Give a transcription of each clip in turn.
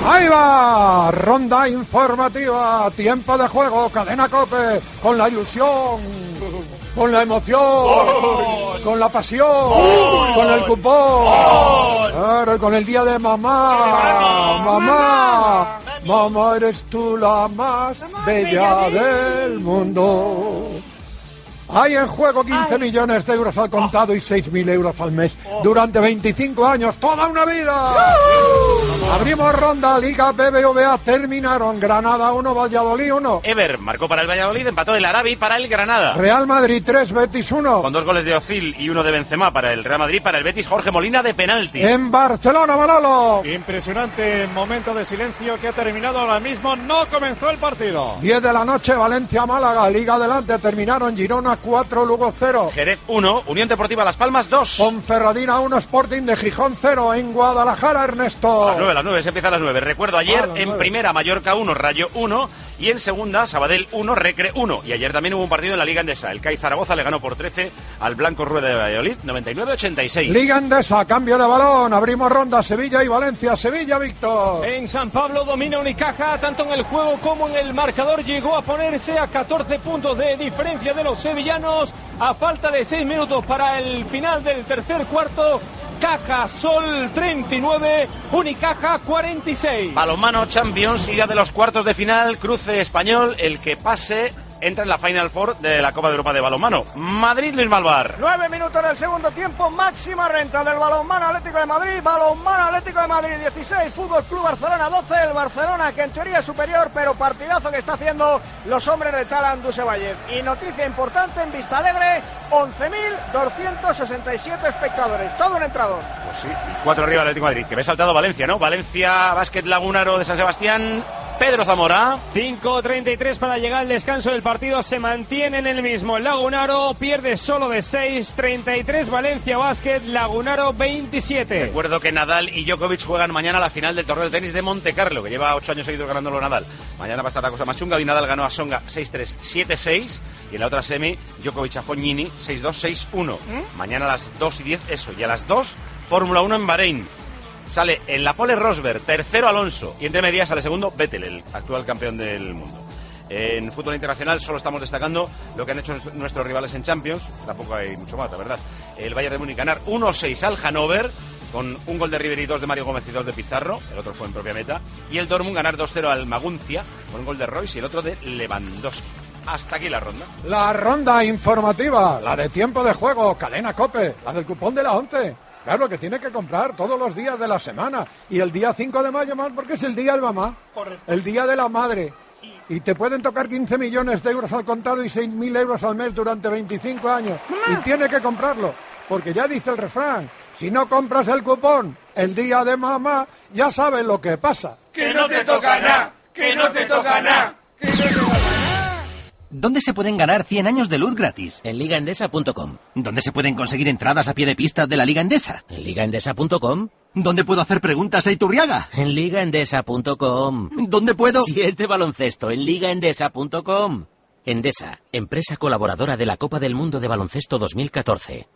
Ahí va, ronda informativa, tiempo de juego, Cadena COPE, con la ilusión, con la emoción, con la pasión, con el cupón, claro, con el día de mamá, mamá eres tú la más bella del mundo. Hay en juego 15 millones de euros al contado y 6.000 euros al mes durante 25 años, toda una vida. Abrimos ronda, Liga BBVA, terminaron Granada 1, Valladolid 1. Ever marcó para el Valladolid, empató el Arabi para el Granada. Real Madrid 3, Betis 1. Con 2 goles de Ozil y 1 de Benzema para el Real Madrid, para el Betis Jorge Molina de penalti. En Barcelona, Manolo. Impresionante momento de silencio que ha terminado ahora mismo, no comenzó el partido. 10 de la noche, Valencia-Málaga, Liga adelante, terminaron Girona 4, Lugo 0. Jerez 1, Unión Deportiva Las Palmas 2. Ponferradina 1, Sporting de Gijón 0. En Guadalajara, Ernesto. A las 9, se empieza a las 9. Recuerdo ayer en primera Mallorca 1, Rayo 1 y en segunda Sabadell 1, Recre 1. Y ayer también hubo un partido en la Liga Endesa. El CAI Zaragoza le ganó por 13 al Blanco Rueda de Valladolid, 99-86. Liga Endesa, cambio de balón, abrimos ronda, Sevilla y Valencia. Sevilla, Víctor. En San Pablo domina Unicaja, tanto en el juego como en el marcador. Llegó a ponerse a 14 puntos de diferencia de los sevillanos a falta de 6 minutos para el final del tercer cuarto. Caja Sol 39, Unicaja 46. Balonmano Champions, ida de los cuartos de final, cruce español, el que pase entra en la Final Four de la Copa de Europa de balonmano. Madrid, Luis Malvar. 9 minutos del segundo tiempo, máxima renta del Balonmano Atlético de Madrid. Balonmano Atlético de Madrid 16, Fútbol Club Barcelona 12. El Barcelona, que en teoría es superior, pero partidazo que está haciendo los hombres de Talan Dusevalle. Y noticia importante en Vista Alegre, 11.267 espectadores, todo un entrador. Pues sí, 4 arriba del Atlético de Madrid, que ve saltado Valencia, ¿no? Valencia, Básquet Lagunaro de San Sebastián. Pedro Zamora. 5:33 para llegar al descanso del partido. Se mantiene en el mismo. Lagunaro pierde solo de 6. 33 Valencia Basket. Lagunaro 27. Recuerdo que Nadal y Djokovic juegan mañana la final del torneo de tenis de Monte Carlo, que lleva 8 años seguidos ganándolo Nadal. Mañana va a estar la cosa más chunga. Hoy Nadal ganó a Songa 6-3, 7-6. Y en la otra semi, Djokovic a Fognini 6-2, 6-1. Mañana a las 2:10 eso. Y a las 2, Fórmula 1 en Bahrein. Sale en la pole Rosberg, tercero Alonso, y entre medias sale segundo Vettel, el actual campeón del mundo. En fútbol internacional solo estamos destacando lo que han hecho nuestros rivales en Champions, tampoco hay mucho más, la verdad. El Bayern de Múnich ganar 1-6 al Hannover, con un gol de Ribéry, 2 de Mario Gómez y 2 de Pizarro, el otro fue en propia meta, y el Dortmund ganar 2-0 al Maguncia, con un gol de Royce y el otro de Lewandowski. Hasta aquí la ronda. La ronda informativa, la de tiempo de juego, Cadena COPE, la del cupón de la 11. Claro, que tiene que comprar todos los días de la semana. Y el día 5 de mayo más porque es el día del mamá. Correcto. El día de la madre. Y te pueden tocar 15 millones de euros al contado y 6.000 euros al mes durante 25 años. Y tiene que comprarlo. Porque ya dice el refrán, si no compras el cupón el día de mamá, ya sabes lo que pasa. ¡Que no te toca nada! ¡Que no te toca nada! ¡Que no te toca nada! ¿Dónde se pueden ganar 100 años de luz gratis? En ligaendesa.com. ¿Dónde se pueden conseguir entradas a pie de pista de la Liga Endesa? En ligaendesa.com. ¿Dónde puedo hacer preguntas a Iturriaga? En ligaendesa.com. ¿Dónde puedo...? Si es de baloncesto, en ligaendesa.com. Endesa, empresa colaboradora de la Copa del Mundo de Baloncesto 2014.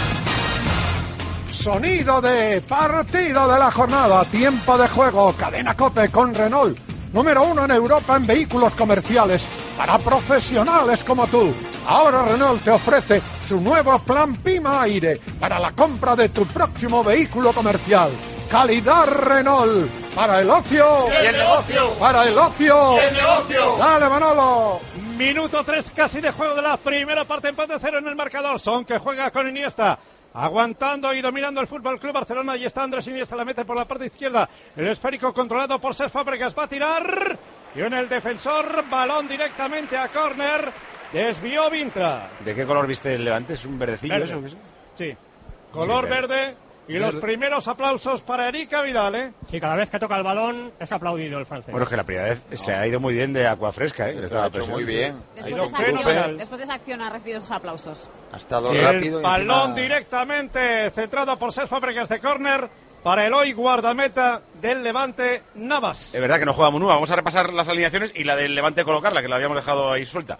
Sonido de partido de la jornada, tiempo de juego, Cadena COPE con Renault. Número 1 en Europa en vehículos comerciales para profesionales como tú. Ahora Renault te ofrece su nuevo plan Pima Aire para la compra de tu próximo vehículo comercial. Calidad Renault para el ocio. ¡Y el negocio! Para el ocio. ¡Y el negocio! Dale, Manolo. Minuto 3 casi de juego de la primera parte, empate 0 en el marcador. Son que juega con Iniesta. Aguantando y dominando el Fútbol Club Barcelona. Y está Andrés Iniesta, la mete por la parte izquierda. El esférico controlado por Cesc Fábregas. Va a tirar. Y en el defensor, balón directamente a córner. Desvió Vintra. ¿De qué color viste el Levante? ¿Es un verdecillo Verde. eso? ¿Qué es? Sí, color verde. Y los primeros aplausos para Erika Vidal, ¿eh? Sí, cada vez que toca el balón es aplaudido el francés. Bueno, es que la primera vez se ha ido muy bien de agua fresca, ¿eh? Lo ha hecho muy bien. Después de esa acción ha recibido esos aplausos. Ha estado y rápido. El balón directamente centrado por Cesc Fábregas de córner para el hoy guardameta del Levante, Navas. Es verdad que no juega Munúa. Vamos a repasar las alineaciones y la del Levante colocarla, que la habíamos dejado ahí suelta.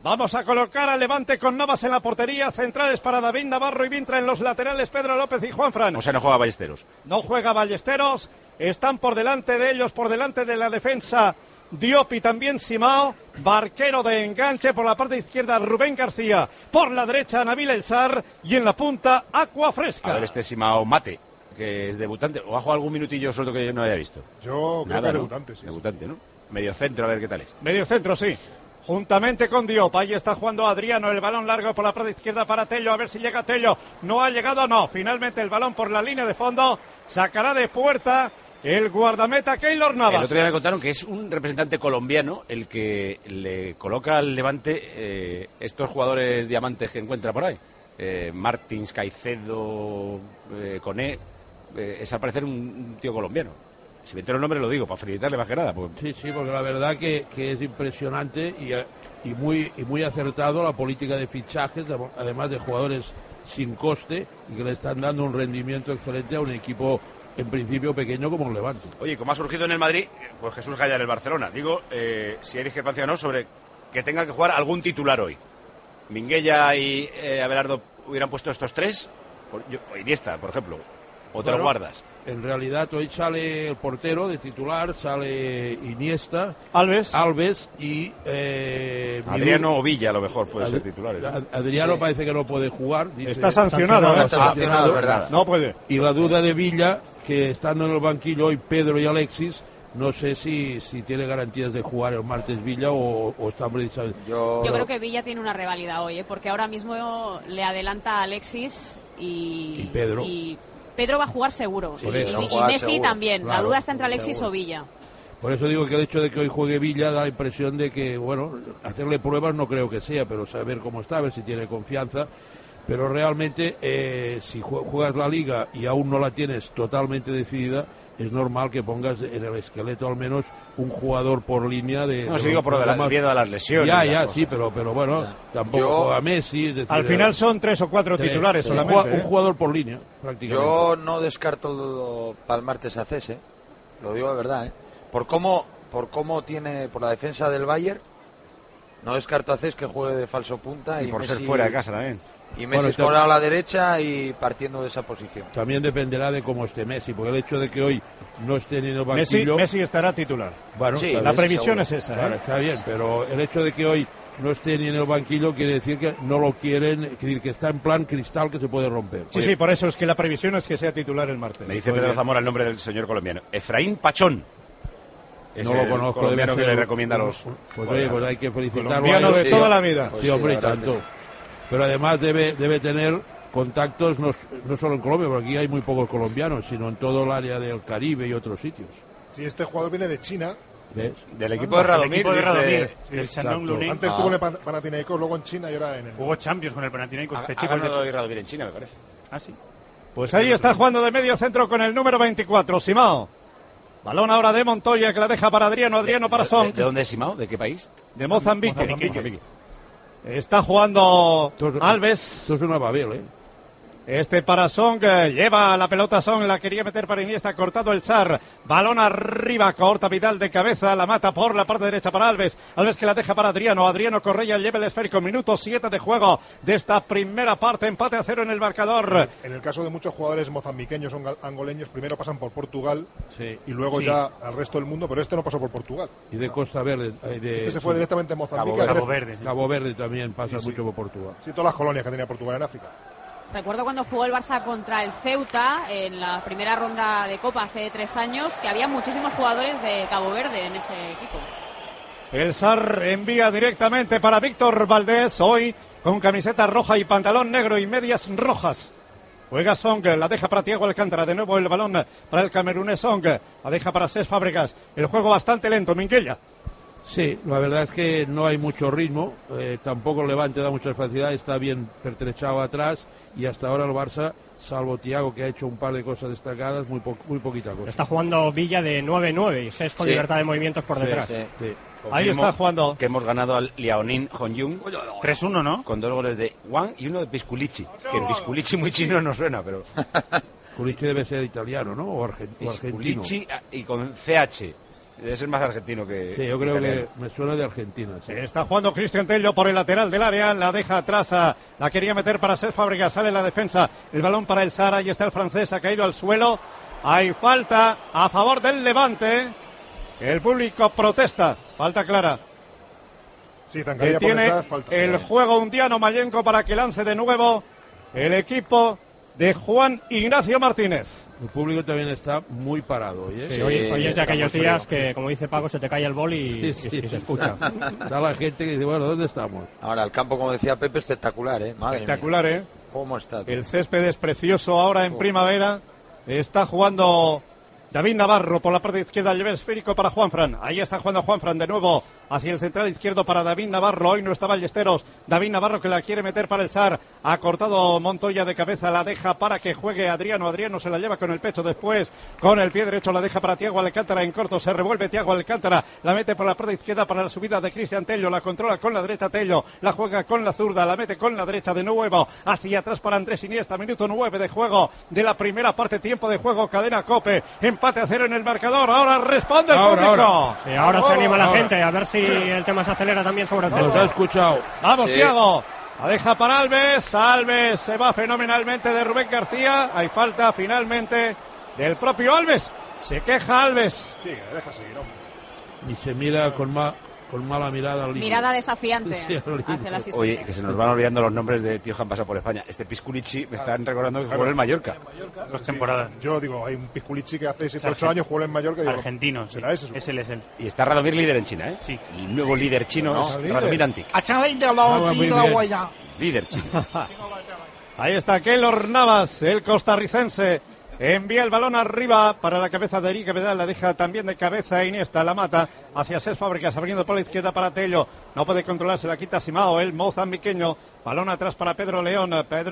Vamos a colocar al Levante con Navas en la portería, centrales para David Navarro y Vintra en los laterales, Pedro López y Juanfran. O sea, no juega Ballesteros. No juega Ballesteros, están por delante de ellos, por delante de la defensa Diop y también Simao, Barquero de enganche por la parte izquierda Rubén García, por la derecha Nabil El Sar y en la punta Aqua Fresca. A ver, este Simao Mate, que es debutante, o ha jugado algún minutillo suelto que yo no haya visto. Yo creo que es debutante, sí. Debutante, ¿no? Medio centro, a ver qué tal es. Medio centro, sí. Juntamente con Diop, ahí está jugando Adriano, el balón largo por la parte izquierda para Tello, a ver si llega Tello, no ha llegado, no, finalmente el balón por la línea de fondo, sacará de puerta el guardameta Keylor Navas. El otro día me contaron que es un representante colombiano el que le coloca al Levante estos jugadores diamantes que encuentra por ahí, Martins, Caicedo, Coné, es al parecer un tío colombiano. Si me entero el nombre lo digo, para felicitarle más que nada. Sí, porque la verdad que es impresionante y muy acertado la política de fichajes, además de jugadores sin coste, y que le están dando un rendimiento excelente a un equipo en principio pequeño como el Levante. Oye, como ha surgido en el Madrid, pues Jesús Gaya en el Barcelona. Digo, si hay discrepancia o no sobre que tenga que jugar algún titular hoy. Minguella y Abelardo hubieran puesto estos tres, o Iniesta, por ejemplo, o te lo guardas. En realidad hoy sale el portero de titular, sale Iniesta, Alves y Adriano o Villa a lo mejor puede ser titular. Adriano sí. Parece que no puede jugar. Dice, está sancionado. Está sancionado, ¿verdad? No puede. Y la duda de Villa, que estando en el banquillo hoy Pedro y Alexis, no sé si tiene garantías de jugar el martes Villa o está precisamente. Yo creo que Villa tiene una reválida hoy, porque ahora mismo le adelanta a Alexis y Pedro. Y Pedro va a jugar seguro, sí, y Messi seguro. También. Claro, la duda está entre Alexis seguro. O Villa. Por eso digo que el hecho de que hoy juegue Villa da la impresión de que, bueno, hacerle pruebas no creo que sea, pero saber cómo está, a ver si tiene confianza. Pero realmente, si juegas la Liga y aún no la tienes totalmente decidida, es normal que pongas en el esqueleto al menos un jugador por línea de... No, si digo por miedo a las lesiones. Ya, sí, pero bueno, tampoco juega Messi. Es decir, al final son 3 o 4 titulares solamente. Un jugador por línea, prácticamente. Yo no descarto para el martes a Cese, lo digo de verdad, por cómo tiene, por la defensa del Bayern, no descarto a Cese que juegue de falso punta. Y por Messi, ser fuera de casa también. Y Messi bueno, a la derecha y partiendo de esa posición. También dependerá de cómo esté Messi, porque el hecho de que hoy no esté ni en el banquillo... Messi estará titular. Bueno, sí, la previsión es esa. Claro, está bien, pero el hecho de que hoy no esté ni en el banquillo quiere decir que no lo quieren, quiere decir que está en plan cristal que se puede romper. Sí, sí, por eso es que la previsión es que sea titular el martes. Me dice Pedro Zamora el nombre del señor colombiano. Efraín Pachón. No lo conozco. Colombiano que le recomienda a los... Pues oye, pues hay que felicitarlo. Colombiano de toda la vida. Sí, hombre, y tanto. Pero además debe tener contactos no solo en Colombia, porque aquí hay muy pocos colombianos, sino en todo el área del Caribe y otros sitios. Sí, este jugador viene de China. ¿Ves? Del equipo de Radomir. Del Shandong Luneng. Antes estuvo en el Panathinaikos, luego en China y ahora en el... Jugó Champions con el Panathinaikos. Ha ganado Radomir en China, me parece. Ah, sí. Pues ahí está jugando de medio centro con el número 24, Simao. Balón ahora de Montoya, que la deja para Adriano para Song. ¿De dónde es Simao? ¿De qué país? De Mozambique. Está jugando Alves. Esto es una Babel, Este para Song, lleva la pelota Song, la quería meter para Iniesta, cortado el Sar, balón arriba, corta Vidal de cabeza, la mata por la parte derecha para Alves que la deja para Adriano Correia lleva el esférico, minuto 7 de juego de esta primera parte, empate a 0 en el marcador. En el caso de muchos jugadores mozambiqueños o angoleños, primero pasan por Portugal y luego ya al resto del mundo, pero este no pasó por Portugal. Y de Costa Verde. Este se fue directamente a Mozambique. Cabo Verde también pasa mucho por Portugal. Sí, todas las colonias que tenía Portugal en África. Recuerdo cuando jugó el Barça contra el Ceuta en la primera ronda de Copa hace 3 años, que había muchísimos jugadores de Cabo Verde en ese equipo. El Sar envía directamente para Víctor Valdés, hoy con camiseta roja y pantalón negro y medias rojas. Juega Song, la deja para Thiago Alcántara, de nuevo el balón para el camerunés Song, la deja para Cesc Fábregas, el juego bastante lento, Minguella. Sí, la verdad es que no hay mucho ritmo, tampoco el Levante da mucha facilidad, está bien pertrechado atrás y hasta ahora el Barça, salvo Thiago que ha hecho un par de cosas destacadas, muy poquita cosa. Está jugando Villa de 9-9 y Cesc con libertad de movimientos por detrás. Sí. Ahí está jugando. Que hemos ganado al Liaoning Hongyun 3-1, ¿no? Con 2 goles de Wang y uno de Pisculichi. Que Pisculichi muy chino no suena, pero... Pisculichi debe ser italiano, ¿no? O argentino. Pisculichi y con CH. Debe ser más argentino que... Sí, yo creo que me suena de Argentina. Sí. Está jugando Cristian Tello por el lateral del área, la deja atrás, la quería meter para Cesc Fábregas, sale la defensa, el balón para el Sara, y está el francés, ha caído al suelo, hay falta a favor del Levante, el público protesta, falta clara. Sí, Zancaría Tiene detrás, falta, el juego Undiano Mayenco para que lance de nuevo el equipo de Juan Ignacio Martínez. El público también está muy parado. ¿eh? Sí, hoy es de aquellos días que, como dice Paco, se te cae el bol y se escucha. Está la gente que dice, bueno, ¿dónde estamos? Ahora, el campo, como decía Pepe, espectacular, ¿eh? Madre espectacular, mía. ¿eh? ¿Cómo está? Tío? El césped es precioso ahora en primavera. Está jugando David Navarro por la parte izquierda, el esférico para Juanfran. Ahí está jugando Juanfran de nuevo hacia el central izquierdo para David Navarro. Hoy no está Ballesteros. David Navarro que la quiere meter para el SAR. Ha cortado Montoya de cabeza, la deja para que juegue Adriano. Adriano se la lleva con el pecho después. Con el pie derecho la deja para Thiago Alcántara en corto. Se revuelve Thiago Alcántara. La mete por la parte izquierda para la subida de Cristian Tello. La controla con la derecha Tello. La juega con la zurda. La mete con la derecha de nuevo. Hacia atrás para Andrés Iniesta. Minuto 9 de juego de la primera parte. Tiempo de juego. Cadena COPE. Empate a 0 en el marcador. Ahora responde el público. Sí, ahora se anima la gente. A ver si el tema se acelera también sobre el césped. Nos ha escuchado. Vamos, sí. Thiago. La deja para Alves. Alves se va fenomenalmente de Rubén García. Hay falta finalmente del propio Alves. Se queja Alves. Sí, deja seguir, hombre. Y se mira con mala mirada al límite. Mirada desafiante Sí, hacia la asistente. Oye, que se nos van olvidando los nombres de tíos que han pasado por España. Este Pisculichi me están recordando que jugó en el Mallorca. 2 temporadas. Yo digo, hay un Pisculichi que hace 7-8 años jugó en Mallorca. Y argentino, será ese. Es él. Y está Radomir líder en China, ¿eh? Sí. El nuevo líder chino es Radomir Antic. Líder chino. Ahí está Keylor Navas, el costarricense. Envía el balón arriba para la cabeza de Eric Vidal, la deja también de cabeza Iniesta, la mata hacia Cesc Fábregas, abriendo por la izquierda para Tello, no puede controlarse, la quita Simao, el mozambiqueño, balón atrás para Pedro León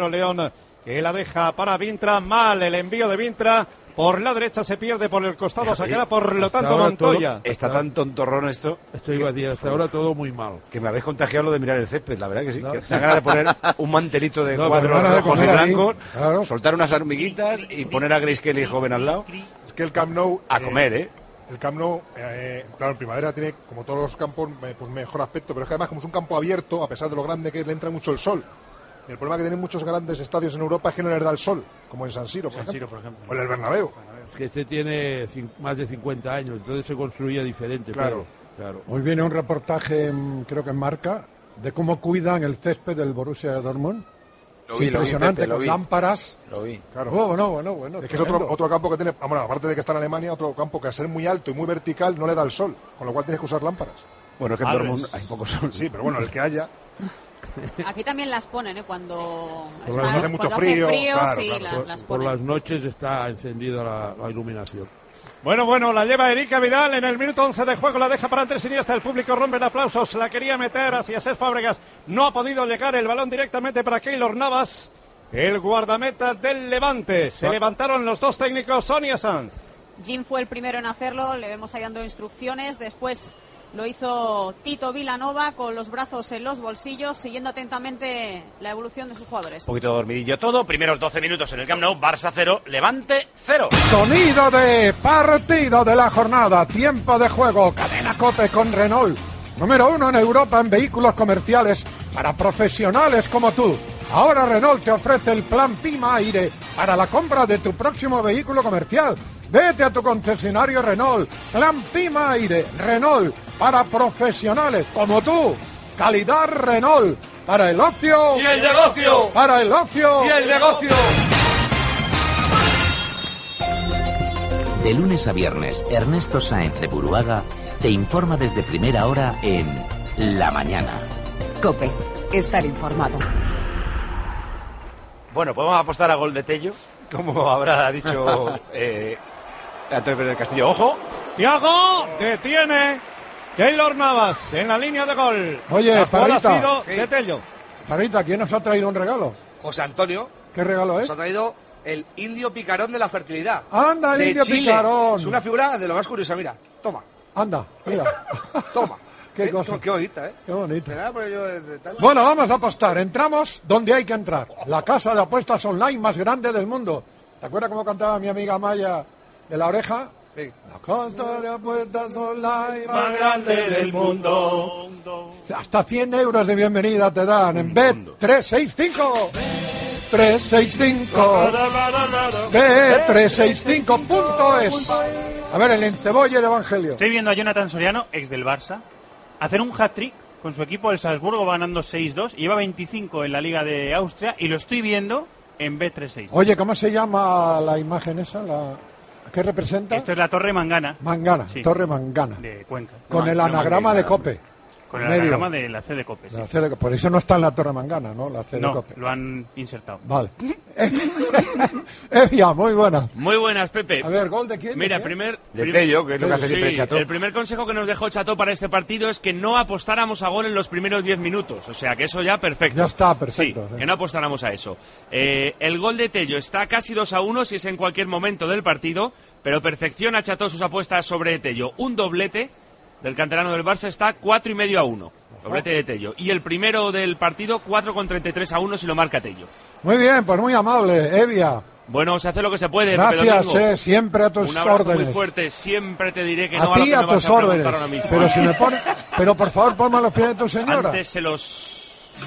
que la deja para Vintra, mal el envío de Vintra, por la derecha se pierde, por el costado sacará por lo tanto Montoya. Está tan tontorrón esto. Esto iba a decir, hasta ahora todo muy mal. Que me habéis contagiado lo de mirar el césped, la verdad que sí. No. Que te da ganas de poner un mantelito de cuadros pero rojos y blancos, claro. soltar unas hormiguitas y poner a Grace Kelly joven al lado. Es que el Camp Nou... A comer, ¿eh? El Camp Nou, claro, en primavera tiene, como todos los campos, pues mejor aspecto, pero es que además como es un campo abierto, a pesar de lo grande que es, le entra mucho el sol. El problema que tienen muchos grandes estadios en Europa es que no les da el sol, como en San Siro, por ejemplo. O en el Bernabéu. Que este tiene más de 50 años, entonces se construía diferente. Claro. Hoy viene un reportaje, creo que en Marca, de cómo cuidan el césped del Borussia Dortmund. Impresionante, con lámparas. Lo vi. Claro. Bueno. Es que es otro campo que tiene, bueno, aparte de que está en Alemania, otro campo que al ser muy alto y muy vertical no le da el sol, con lo cual tienes que usar lámparas. Bueno, es que en Dortmund hay poco sol. Sí, pero bueno, el que haya... Aquí también las ponen, cuando hace mucho frío, claro, sí, claro. las por ponen. las noches está encendida la iluminación. Bueno, la lleva Erika Vidal en el minuto 11 de juego, la deja para Andrés Iniesta, el público rompe en aplausos, la quería meter hacia Cesc Fábregas, no ha podido llegar el balón directamente para Keylor Navas, el guardameta del Levante. Se levantaron los dos técnicos, Sonia Sanz. Jim fue el primero en hacerlo, le vemos ahí dando instrucciones, después lo hizo Tito Vilanova con los brazos en los bolsillos, siguiendo atentamente la evolución de sus jugadores. Un poquito dormidillo todo. Primeros 12 minutos en el Camp Nou. Barça 0, Levante 0. Sonido de partido de la jornada. Tiempo de juego. Cadena COPE con Renault. Número 1 en Europa en vehículos comerciales para profesionales como tú. Ahora Renault te ofrece el plan Pima Aire para la compra de tu próximo vehículo comercial. Vete a tu concesionario Renault. Plan Pima Aire. Renault para profesionales como tú. Calidad Renault para el ocio y el negocio. Para el ocio y el negocio. De lunes a viernes, Ernesto Sáenz de Buruaga te informa desde primera hora en La Mañana. COPE. Estar informado. Bueno, podemos apostar a gol de Tello, como habrá dicho Antonio Pérez del Castillo. ¡Ojo! Thiago detiene Keylor Navas en la línea de gol. Oye, la jugada ha Parrita, sido de Tello. Parrita, ¿quién nos ha traído un regalo? José Antonio. ¿Qué regalo es? Nos ha traído el indio picarón de la fertilidad. ¡Anda, el de indio Chile. picarón! Es una figura de lo más curiosa, mira. Toma. Anda, mira. Toma. Qué cosa. Qué bonita, ¿eh? Qué bonita. Yo, bueno, vamos a apostar. Entramos donde hay que entrar. La casa de apuestas online más grande del mundo. ¿Te acuerdas cómo cantaba mi amiga Maya de La Oreja? La casa de apuestas online más grande del mundo. Hasta 100 euros de bienvenida te dan en Bet365. 365. Bet365.es. A ver, el encebolle de Evangelio. Estoy viendo a Jonathan Soriano, ex del Barça, hacer un hat-trick con su equipo, el Salzburgo, ganando 6-2. Lleva 25 en la Liga de Austria y lo estoy viendo en Bet365. Oye, ¿cómo se llama la imagen esa? ¿Qué representa? Esto es la Torre Mangana. Mangana, sí, Torre Mangana. De Cuenca. Con el anagrama de Cope. Con el anagrama de la C de Cope. Sí. La C de, por eso no está en la Torre Mangana, ¿no? La C de Cope. Lo han insertado. Vale. Evia, muy buena. Muy buenas, Pepe. A ver, ¿gol de quién? Mira, de Tello, que es lo que hace siempre Chato. El primer consejo que nos dejó Chato para este partido es que no apostáramos a gol en los primeros 10 minutos. O sea, que eso ya perfecto. Ya está, perfecto. Sí, que no apostáramos a eso. El gol de Tello está casi 2-1 si es en cualquier momento del partido, pero perfecciona Chato sus apuestas sobre Tello. Un doblete del canterano del Barça está 4,5-1. Doblete de Tello. Y el primero del partido, 4,33-1 si lo marca Tello. Muy bien, pues muy amable, Evia. Bueno, se hace lo que se puede. Gracias, siempre a tus un abrazo órdenes. Muy fuerte, siempre te diré que a no ti, a lo que a me tus vas a órdenes. Ahora mismo. Pero si me pone, pero por favor ponme a los pies de tu señora. Antes se los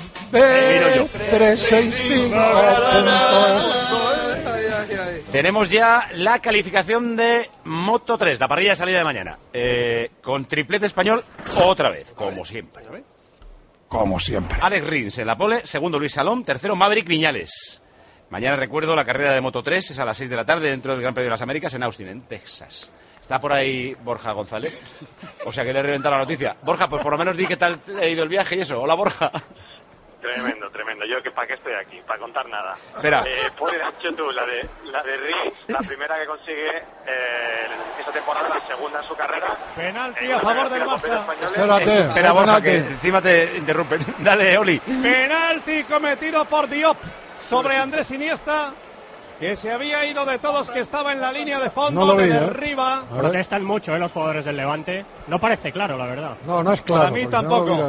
B365. Tenemos ya la calificación de Moto 3, la parrilla de salida de mañana. Con triplete español otra vez, como siempre. Como siempre. Alex Rins en la pole, segundo Luis Salom, tercero Maverick Viñales. Mañana, recuerdo, la carrera de Moto 3 es a las 6 de la tarde dentro del Gran Premio de las Américas en Austin, en Texas. Está por ahí Borja González, o sea que le he reventado la noticia. Borja, pues por lo menos di qué tal ha ido el viaje y eso. Hola, Borja. Tremendo. Yo que para qué estoy aquí, para contar nada. Espera. Pues has hecho tú la de Rins, la primera que consigue esta temporada, la segunda en su carrera. Penalti a favor del Barça. Espera, Borja, que encima te interrumpen. Dale, Oli. Penalti cometido por Diop sobre Andrés Iniesta, que se había ido de todos, que estaba en la línea de fondo, no lo vi, de arriba. Protestan mucho los jugadores del Levante. No parece claro, la verdad. No es claro. Para mí tampoco.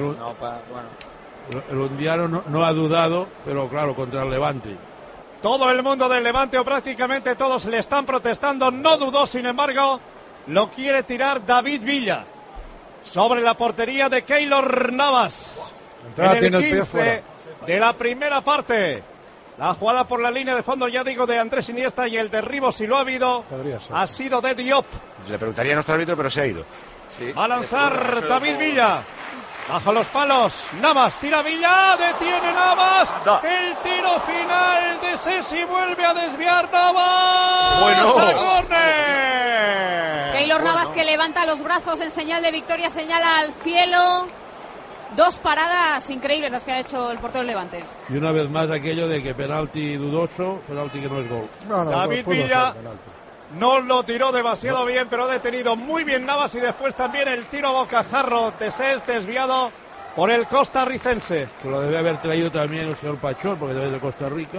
El hundiano no ha dudado, pero claro, contra el Levante. Todo el mundo del Levante, o prácticamente todos, le están protestando. No dudó, sin embargo, lo quiere tirar David Villa sobre la portería de Keylor Navas. Tiene el pie fuera de la primera parte. La jugada por la línea de fondo, ya digo, de Andrés Iniesta, y el derribo, si lo ha habido, ha sido de Diop. Le preguntaría a nuestro árbitro, pero se ha ido. Sí. Va a lanzar David Villa. Bajo los palos, Navas, tira Villa, detiene Navas, el tiro final de Sesi, vuelve a desviar Navas. ¡Córner! Keylor Navas, que levanta los brazos en señal de victoria, señala al cielo. Dos paradas increíbles las que ha hecho el portero del Levante. Y una vez más aquello de que penalti dudoso, penalti que no es gol. David Villa no lo tiró demasiado bien, pero ha detenido muy bien Navas, y después también el tiro bocajarro de Ses, desviado por el costarricense. Que lo debe haber traído también el señor Pachón, porque debe de Costa Rica.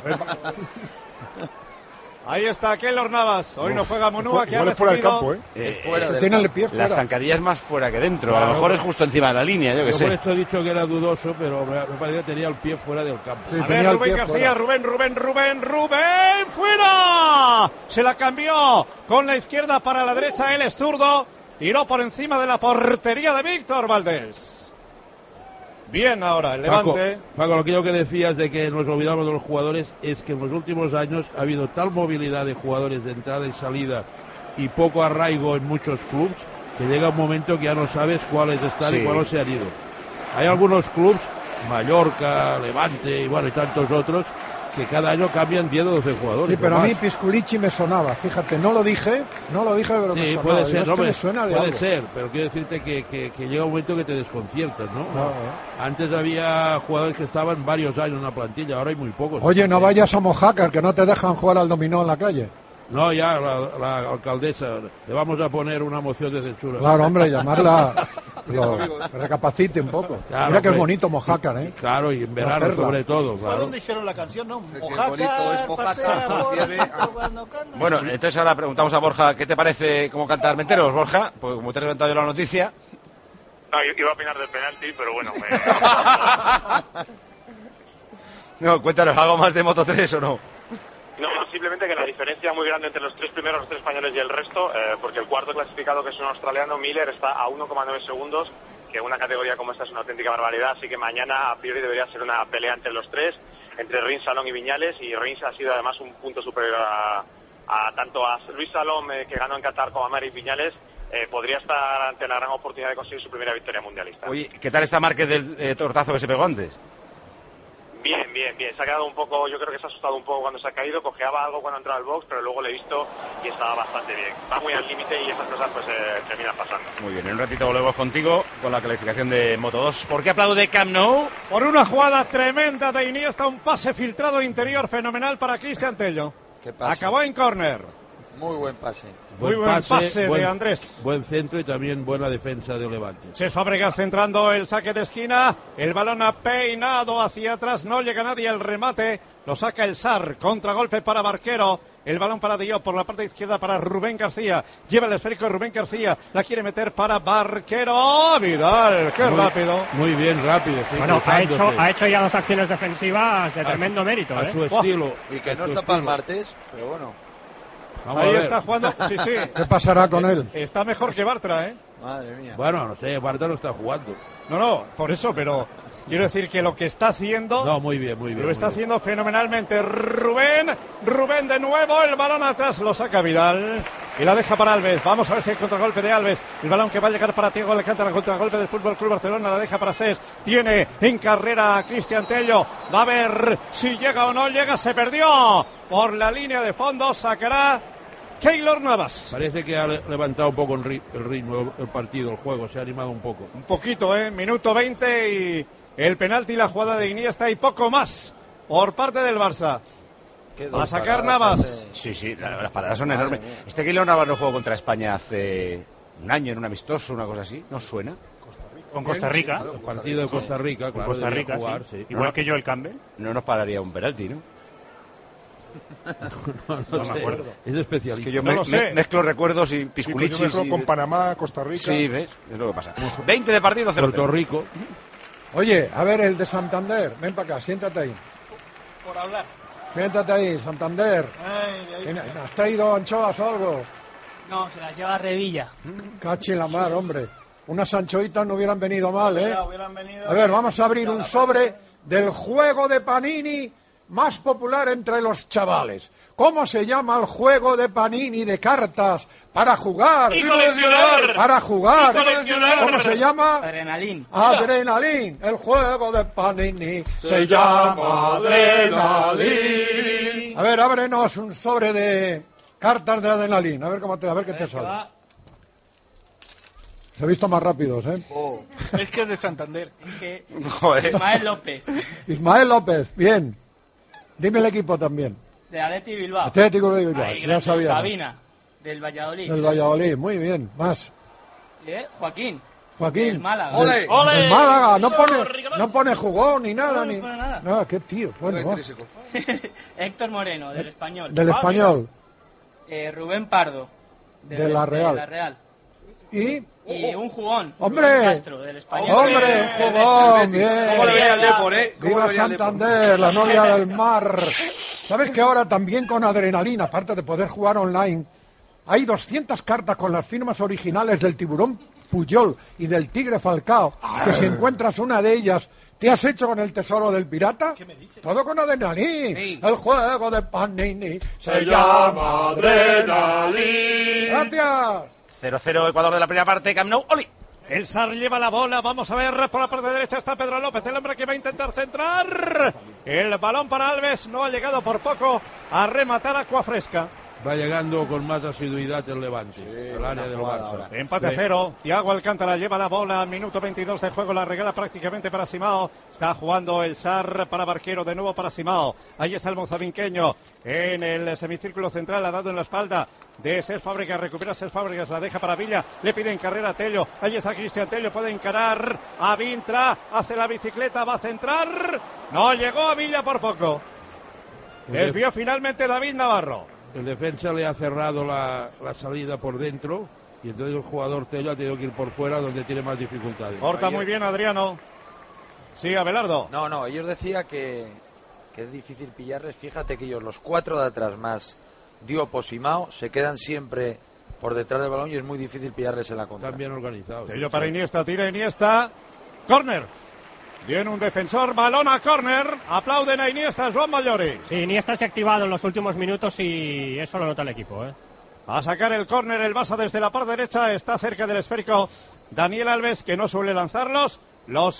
Ahí está Keylor Navas. Hoy no juega Monúa, que ha fuera del campo, tiene el pie fuera. La zancadilla es más fuera que dentro. A lo mejor es justo encima de la línea, yo que sé. Por esto he dicho que era dudoso, pero me parecía que tenía el pie fuera del campo. Sí, a ver, Rubén García, Rubén, fuera. Se la cambió con la izquierda para la derecha, él es zurdo. Tiró por encima de la portería de Víctor Valdés. Bien ahora, el Levante. Paco, lo que decías de que nos olvidamos de los jugadores es que en los últimos años ha habido tal movilidad de jugadores de entrada y salida y poco arraigo en muchos clubes que llega un momento que ya no sabes cuáles están y cuáles se han ido. Hay algunos clubes, Mallorca, Levante y bueno, y tantos otros, que cada año cambian 10 o 12 jugadores. Sí, pero a mí Pisculichi me sonaba, fíjate, no lo dije, pero me sonaba. Puede ser, me suena de puede algo. ser, pero quiero decirte que llega un momento que te desconciertas, ¿no? Antes había jugadores que estaban varios años en una plantilla, ahora hay muy pocos. Oye, no vayas a Mojácar, que no te dejan jugar al dominó en la calle. No, ya la alcaldesa, le vamos a poner una moción de censura. Claro, hombre, llamarla, recapacite un poco. Claro, mira que es bonito Mojácar, ¿eh? Claro, y en verano sobre todo. ¿Fue donde hicieron la canción, no? Mojácar, Bueno, entonces ahora preguntamos a Borja, ¿qué te parece cómo canta Armenteros, Borja? Pues como te he reventado yo la noticia. No, iba a opinar del penalti, pero bueno. No, cuéntanos, ¿algo más de Moto 3 o no? No, simplemente que la diferencia muy grande entre los tres primeros, los tres españoles y el resto, porque el cuarto clasificado, que es un australiano, Miller, está a 1,9 segundos, que una categoría como esta es una auténtica barbaridad, así que mañana a priori debería ser una pelea entre los tres, entre Rins, Salom y Viñales, y Rins ha sido además un punto superior a tanto a Luis Salom, que ganó en Qatar, como a Mary Viñales. Podría estar ante la gran oportunidad de conseguir su primera victoria mundialista. Oye, ¿qué tal está Márquez del tortazo que se pegó antes? Bien. Se ha quedado un poco, yo creo que se ha asustado un poco cuando se ha caído, cojeaba algo cuando entraba al box, pero luego le he visto y estaba bastante bien. Va muy al límite y esas cosas pues terminan pasando. Muy bien, en un ratito volvemos contigo con la clasificación de Moto2. ¿Por qué aplaude Camp Nou? Por una jugada tremenda de Iniesta, un pase filtrado interior fenomenal para Cristian Tello. Acabó en córner. Muy buen pase. Muy buen pase de Andrés. Buen centro y también buena defensa de Levante. Cés Fábregas centrando el saque de esquina. El balón ha peinado hacia atrás. No llega nadie al remate. Lo saca el Sar. Contragolpe para Barquero. El balón para Diop por la parte izquierda para Rubén García. Lleva el esférico Rubén García. La quiere meter para Barquero. Vidal, qué rápido. Muy bien, rápido. Sí, bueno, ha hecho ya 2 acciones defensivas de tremendo mérito. A su estilo. Y que no está para el martes, pero bueno. Ahí está jugando, sí. ¿Qué pasará con él? Está mejor que Bartra, ¿eh? Madre mía. Bueno, no sé, Bartra no está jugando. No, por eso, pero quiero decir que lo que está haciendo... No, muy bien. Lo está haciendo fenomenalmente Rubén de nuevo, el balón atrás, lo saca Vidal y la deja para Alves. Vamos a ver si hay contragolpe de Alves. El balón que va a llegar para Thiago Alcántara, contragolpe del Fútbol Club Barcelona, la deja para Cés. Tiene en carrera a Cristian Tello. Va a ver si llega o no llega, se perdió por la línea de fondo, sacará Keylor Navas. Parece que ha levantado un poco el ritmo, el partido, el juego, se ha animado un poco. Un poquito, minuto 20 y el penalti, la jugada de Iniesta y poco más por parte del Barça. A sacar Navas. Sí, las paradas son enormes. Este Keylor Navas no jugó contra España hace un año en un amistoso, una cosa así, ¿no suena? Con Costa Rica. El partido de Costa Rica, claro. Costa Rica, jugar, sí. Igual que Joel Campbell. No nos pararía un penalti, ¿no? No me acuerdo. Es especialista. Es que yo mezclo recuerdos y pisculichis. Sí, pues con Panamá, Costa Rica. Sí, ¿ves? Es lo que pasa. 20 de partido, 0-0. Puerto Rico. Oye, a ver, el de Santander. Ven para acá, siéntate ahí. Por hablar. Siéntate ahí, Santander. ¿Has traído anchoas o algo? No, se las lleva a Revilla. Cachi la mar, hombre. Unas anchoitas no hubieran venido mal, ¿eh? Venido a ver, vamos a abrir un sobre del juego de Panini más popular entre los chavales. ¿Cómo se llama el juego de Panini de cartas para jugar? ¡Y coleccionar! Para jugar. ¡Y coleccionar! ¿Cómo se llama? Adrenalín. Adrenalín. El juego de Panini se llama Adrenalín. A ver, ábrenos un sobre de cartas de Adrenalín. A ver qué te sale. Se ha visto más rápidos, ¿eh? Es que es de Santander. Es que Joder. Ismael López, bien. Dime el equipo también. De Athletic Bilbao. Atlético de Bilbao, ya sabía. Sabina, del Valladolid. Del Valladolid, muy bien. Más. Joaquín. Del Málaga. ¡Ole! Del Málaga, no pone jugón ni nada. No pone nada. Nada, qué tío. Bueno, Héctor Moreno, del Español. Del Español. Rubén Pardo. De la Real. De la Real. Y un jugón. ¡Hombre! Rubén Castro, del Español. ¡Hombre, un jugón! Bien. ¿Cómo le veía el Depor, ¡Viva Santander, la novia del mar! ¿Sabes que ahora también con Adrenalina, aparte de poder jugar online, hay 200 cartas con las firmas originales del Tiburón Puyol y del Tigre Falcao, que si encuentras una de ellas, ¿te has hecho con el tesoro del pirata? ¿Qué me dices? Todo con Adrenalin. Sí. El juego de Panini se llama Adrenalin. Gracias. 0-0 Ecuador de la primera parte, Camp Nou, Oli. El Sar lleva la bola, vamos a ver, por la parte derecha está Pedro López, el hombre que va a intentar centrar. El balón para Alves, no ha llegado por poco a rematar Agua Fresca. Va llegando con más asiduidad el Levante, el área del Barça. Empate a 0, Thiago Alcántara lleva la bola, minuto 22 de juego, la regala prácticamente para Simao. Está jugando el Sar para Barquero, de nuevo para Simao. Ahí está el mozambiqueño en el semicírculo central, ha dado en la espalda de Cés Fábregas, recupera Cés Fábregas, la deja para Villa, le pide en carrera a Tello, ahí está Cristian Tello, puede encarar a Vintra, hace la bicicleta, va a centrar, no llegó a Villa por poco. Desvió finalmente David Navarro. El defensa le ha cerrado la salida por dentro y entonces el jugador Tello ha tenido que ir por fuera donde tiene más dificultades. Corta muy bien Adriano. Sí, Abelardo. No, ellos decía que que es difícil pillarles. Fíjate que ellos, los 4 de atrás más Diop o Simao, se quedan siempre por detrás del balón y es muy difícil pillarles en la contra. Están bien organizados. Tello para Iniesta, tira Iniesta, córner. Viene un defensor, balón a córner, aplauden a Iniesta, Joan Mallori. Sí, Iniesta se ha activado en los últimos minutos y eso lo nota el equipo, A sacar el córner el Barça desde la parte derecha, está cerca del esférico Daniel Alves, que no suele lanzarlos, los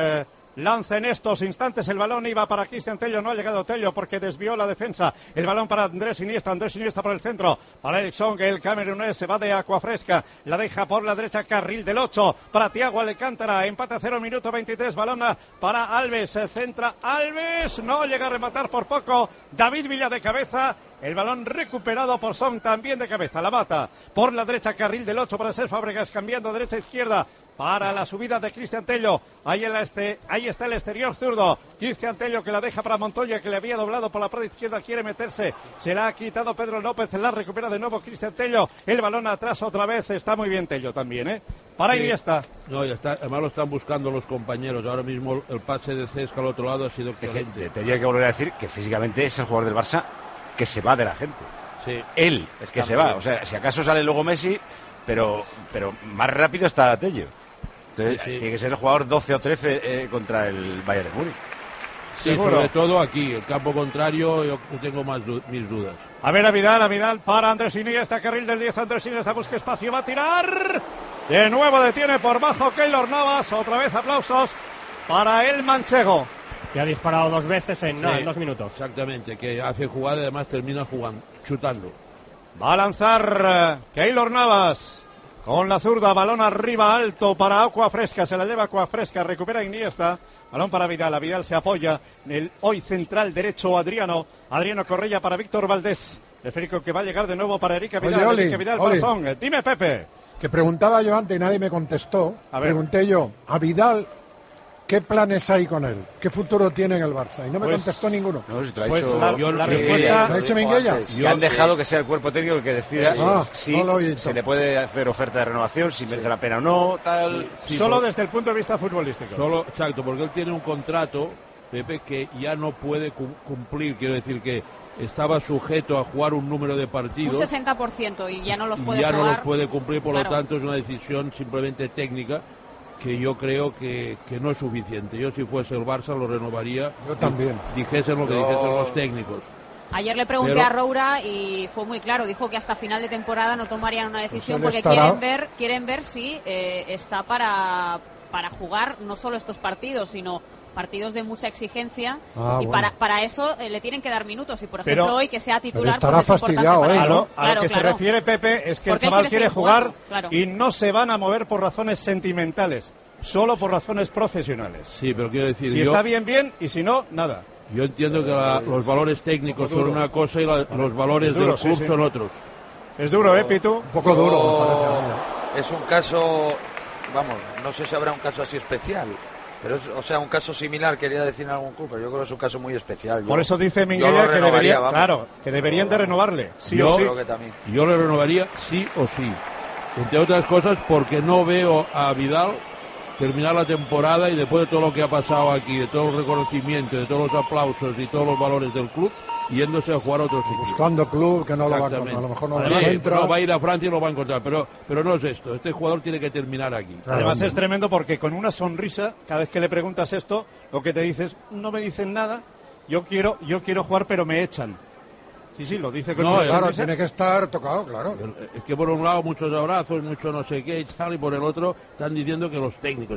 lanza en estos instantes. El balón iba para Cristian Tello, no ha llegado Tello porque desvió la defensa. El balón para Andrés Iniesta por el centro, para el Song, el camerunés se va de Aquafresca, la deja por la derecha, carril del 8 para Thiago Alcántara, empate a 0, minuto 23, balón para Alves, se centra Alves, no llega a rematar por poco David Villa de cabeza. El balón recuperado por Song, también de cabeza, la mata por la derecha, carril del 8 para Cesc Fábregas, cambiando derecha a izquierda para la subida de Cristian Tello. Ahí está el exterior zurdo. Cristian Tello, que la deja para Montoya, que le había doblado por la parte izquierda, quiere meterse. Se la ha quitado Pedro López, la recupera de nuevo Cristian Tello. El balón atrás otra vez. Está muy bien Tello también, Para Iniesta. No, ya está. Además lo están buscando los compañeros. Ahora mismo el pase de Cesc al otro lado ha sido excelente. Tenía que volver a decir que físicamente es el jugador del Barça que se va de la gente. Sí. Él es que se va. bien. O sea, si acaso sale luego Messi, pero más rápido está Tello. Entonces, Sí. tiene que ser el jugador 12 o 13 contra el Bayern de Múnich. Sí, Seguro. sobre todo aquí, el campo contrario, yo tengo mis dudas. A ver a Vidal para Andrés Iniesta, carril del 10, Andrés Iniesta busca espacio, va a tirar. De nuevo detiene por bajo Keylor Navas, otra vez aplausos para el manchego. Que ha disparado 2 veces en 2 minutos. Exactamente, que hace jugada y además termina chutando. Va a lanzar Keylor Navas. Con la zurda, balón arriba alto para Aquafresca, se la lleva Aquafresca, recupera Iniesta, balón para Vidal, a Vidal se apoya en el hoy central derecho Adriano Correia para Víctor Valdés, el esférico que va a llegar de nuevo para Enrique Vidal, Oli, Enrique Vidal Oli. para Son. Dime Pepe. Que preguntaba yo antes y nadie me contestó. Pregunté yo, a Vidal, ¿qué planes hay con él? ¿Qué futuro tiene en el Barça? Y no me contestó ninguno. No, si te lo ha Pues hecho la respuesta... ¿Lo ha hecho Minguella? Y han dejado que sea el cuerpo técnico el que decida si no lo oí, se le puede hacer oferta de renovación, si merece la pena o no, tal. Solo desde el punto de vista futbolístico. Solo, exacto, porque él tiene un contrato, Pepe, que ya no puede cumplir. Quiero decir que estaba sujeto a jugar un número de partidos. Un 60% y ya no los puede ya jugar. no los puede cumplir, por Claro. lo tanto es una decisión simplemente técnica que yo creo que no es suficiente. Yo si fuese el Barça lo renovaría. Yo también. Dijesen lo que dijesen los técnicos. Ayer le pregunté Pero- a Roura y fue muy claro, dijo que hasta final de temporada no tomarían una decisión Pues él porque estará- quieren ver si está para jugar no solo estos partidos, sino partidos de mucha exigencia y bueno. para eso le tienen que dar minutos y por Pero- ejemplo hoy que sea titular estará pues es importante fastidiado, para él. A lo Claro, que se claro. refiere Pepe es que Porque el él chaval quiere quiere seguir jugar jugando, claro. y no se van a mover por razones sentimentales, solo por razones profesionales. Sí, pero quiero decir, Si está bien y si no, nada. yo entiendo que los valores técnicos Un poco son duro. una cosa y los valores Es duro, del club sí, sí. son otros. Es duro, Pitu. Un poco duro, me parece a mí. Es un caso, vamos, no sé si habrá un caso así especial, pero es, un caso similar, quería decir en algún club, pero yo creo que es un caso muy especial. Por eso dice yo Minguella lo que renovaría, debería, vamos. claro, que deberían de renovarle, sí Yo o sí. creo que también. Yo le renovaría sí o sí. Entre otras cosas porque no veo a Vidal terminar la temporada y después de todo lo que ha pasado aquí, de todo el reconocimiento, de todos los aplausos y todos los valores del club, yéndose a jugar a otro sitio. Buscando club que no lo va a encontrar. A lo mejor no lo Sí, encuentra. no va a ir a Francia y lo va a encontrar, pero no es esto. Este jugador tiene que terminar aquí. Además es tremendo porque con una sonrisa, cada vez que le preguntas esto, lo que te dices, no me dicen nada, yo quiero jugar pero me echan. Sí, lo dice con No, una Claro, sonrisa. tiene que estar tocado, claro. Es que por un lado muchos abrazos, mucho no sé qué y tal, y por el otro están diciendo que los técnicos,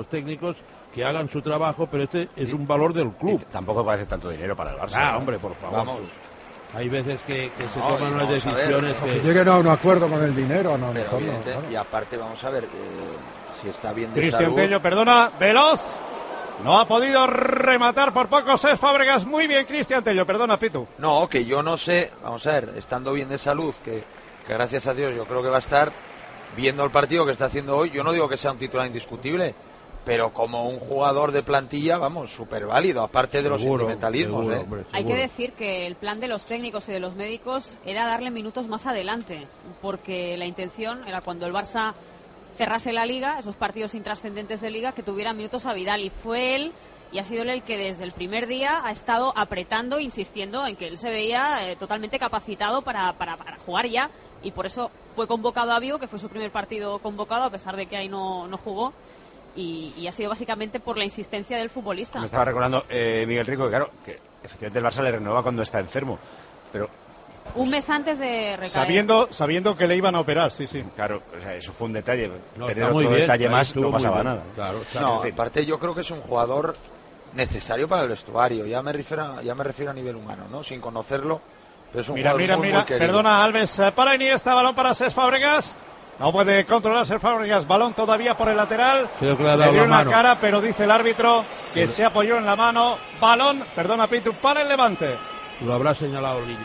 que hagan su trabajo, pero este es un valor del club. Tampoco parece tanto dinero para el Barça. Ah, ¿no? hombre, por favor. Vamos. Hay veces que se No, toman y unas vamos a ver, decisiones Que que... lleguen a un acuerdo con el dinero, no, Pero mejor no, evidente, claro. y aparte vamos a ver si está bien de Cristian salud. Tello, perdona, veloz. No ha podido rematar por poco Cesc Fábregas. Muy bien, Cristian Tello, perdona, Pitu. No, que yo no sé, vamos a ver, estando bien de salud, que gracias a Dios yo creo que va a estar viendo el partido que está haciendo hoy. Yo no digo que sea un titular indiscutible, pero como un jugador de plantilla, vamos, súper válido, aparte de los Seguro, sentimentalismos. seguro, ¿eh? hombre, Hay que seguro. decir que el plan de los técnicos y de los médicos era darle minutos más adelante, porque la intención era cuando el Barça cerrase la Liga, esos partidos intrascendentes de Liga, que tuvieran minutos a Vidal, y fue él y ha sido él el que desde el primer día ha estado apretando, insistiendo en que él se veía totalmente capacitado para jugar ya, y por eso fue convocado a Vigo, que fue su primer partido convocado, a pesar de que ahí no jugó, y ha sido básicamente por la insistencia del futbolista. Me estaba recordando Miguel Rico, que claro, que efectivamente el Barça le renueva cuando está enfermo, pero un mes antes de recaer. Sabiendo que le iban a operar, sí. Claro, o sea, eso fue un detalle. No, tener otro detalle más no pasaba nada. Claro. No, aparte yo creo que es un jugador necesario para el vestuario. Ya me refiero a nivel humano, ¿no? Sin conocerlo, pero es un jugador muy querido. Perdona, Alves para Iniesta, balón para Cesc Fábregas. No puede controlar Cesc Fábregas, balón todavía por el lateral. Creo que le ha Le dado dio la una mano. cara, pero dice el árbitro que se apoyó en la mano. Balón, perdona Pitu, para el Levante. Lo habrá señalado Línea.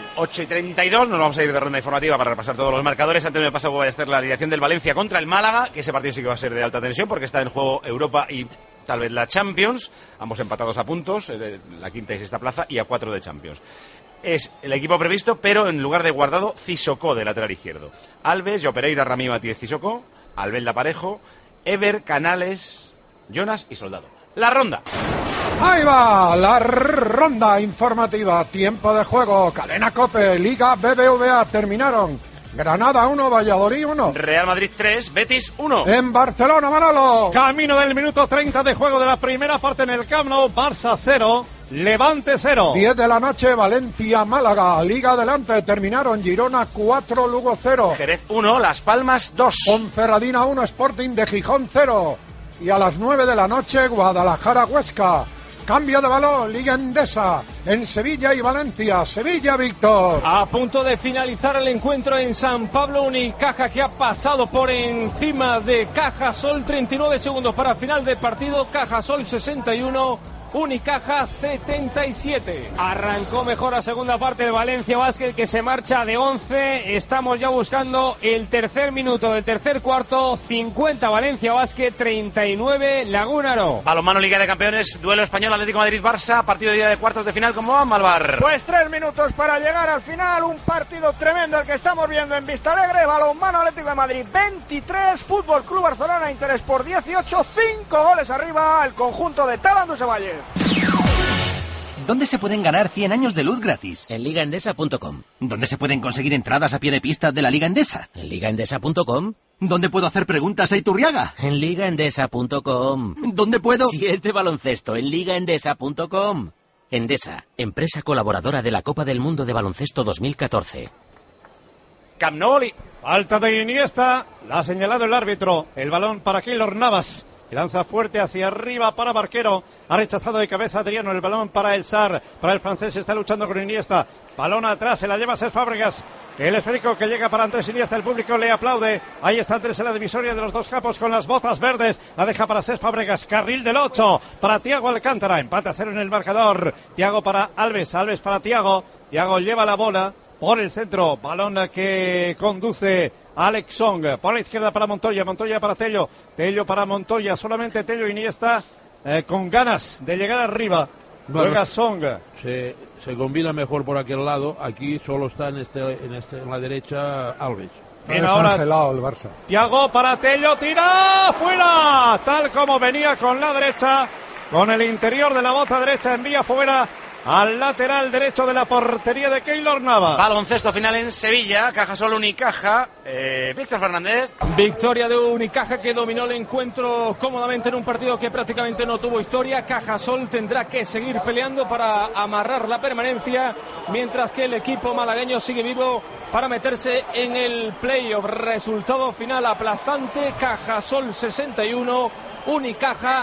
8:32, nos vamos a ir de ronda informativa para repasar todos los marcadores. Antes me pasa que voy a estar la alineación del Valencia contra el Málaga, que ese partido sí que va a ser de alta tensión porque está en juego Europa y tal vez la Champions, ambos empatados a puntos, la quinta y sexta plaza, y a 4 de Champions. Es el equipo previsto, pero en lugar de Guardado, Cissokho de lateral izquierdo. Alves, Jo Pereira, Rami Matías, Cissokho, Albelda Parejo, Ever, Canales, Jonas y Soldado. La ronda. Ahí va la ronda informativa, tiempo de juego, Cadena COPE, Liga BBVA, terminaron. Granada 1, Valladolid 1. Real Madrid 3, Betis 1. En Barcelona, Manolo. Camino del minuto 30 de juego de la primera parte en el Camp Nou. Barça 0, Levante 0. 10 de la noche, Valencia, Málaga. Liga adelante, terminaron. Girona 4, Lugo 0. Jerez 1, Las Palmas 2. Ponferradina 1, Sporting de Gijón 0. Y a las 9 de la noche, Guadalajara, Huesca. Cambio de balón, Liga Endesa, en Sevilla y Valencia. Sevilla, Víctor. A punto de finalizar el encuentro en San Pablo, Unicaja que ha pasado por encima de Cajasol. 39 segundos para final de partido. Cajasol 61, Unicaja 77. Arrancó mejor la segunda parte de Valencia Basket, que se marcha de 11. Estamos ya buscando el tercer minuto del tercer cuarto. 50 Valencia Basket, 39 Lagunaro. Balonmano Liga de Campeones, duelo español, Atlético Madrid-Barça, partido de día de cuartos de final. ¿Cómo va, Malvar? Pues 3 minutos para llegar al final, un partido tremendo el que estamos viendo en Vistalegre. Balonmano Atlético de Madrid 23, Fútbol Club Barcelona Interesport 18, 5 goles arriba el conjunto de Talandu Valle. ¿Dónde se pueden ganar 100 años de luz gratis? En ligaendesa.com. ¿Dónde se pueden conseguir entradas a pie de pista de la Liga Endesa? En ligaendesa.com. ¿Dónde puedo hacer preguntas a Iturriaga? En ligaendesa.com. ¿Dónde puedo...? Si es de baloncesto, en ligaendesa.com. Endesa, empresa colaboradora de la Copa del Mundo de Baloncesto 2014. Camp Nou. Falta de Iniesta, la ha señalado el árbitro. El balón para Keylor Navas. Lanza fuerte hacia arriba para Barquero. Ha rechazado de cabeza Adriano. El balón para el Sar. Para el francés, está luchando con Iniesta. Balón atrás, se la lleva Cesc Fábregas. El esférico que llega para Andrés Iniesta. El público le aplaude. Ahí está Andrés en la divisoria de los dos capos con las botas verdes. La deja para Cesc Fábregas. Carril del 8 para Thiago Alcántara. Empate a 0 en el marcador. Thiago para Alves. Alves para Thiago. Thiago lleva la bola por el centro. Balón que conduce Alex Song. Por la izquierda para Montoya. Montoya para Tello. Tello para Montoya. Solamente Tello. Iniesta con ganas de llegar arriba. Juega Song. Se combina mejor por aquel lado. Aquí solo está en la derecha Alves. Bien, ahora el Barça. Thiago para Tello. Tira fuera. Tal como venía con la derecha. Con el interior de la bota derecha envía fuera al lateral derecho de la portería de Keylor Navas. Baloncesto final en Sevilla, Cajasol Unicaja. Víctor Fernández. Victoria de Unicaja, que dominó el encuentro cómodamente en un partido que prácticamente no tuvo historia. Cajasol tendrá que seguir peleando para amarrar la permanencia, mientras que el equipo malagueño sigue vivo para meterse en el playoff. Resultado final aplastante: Cajasol 61, Unicaja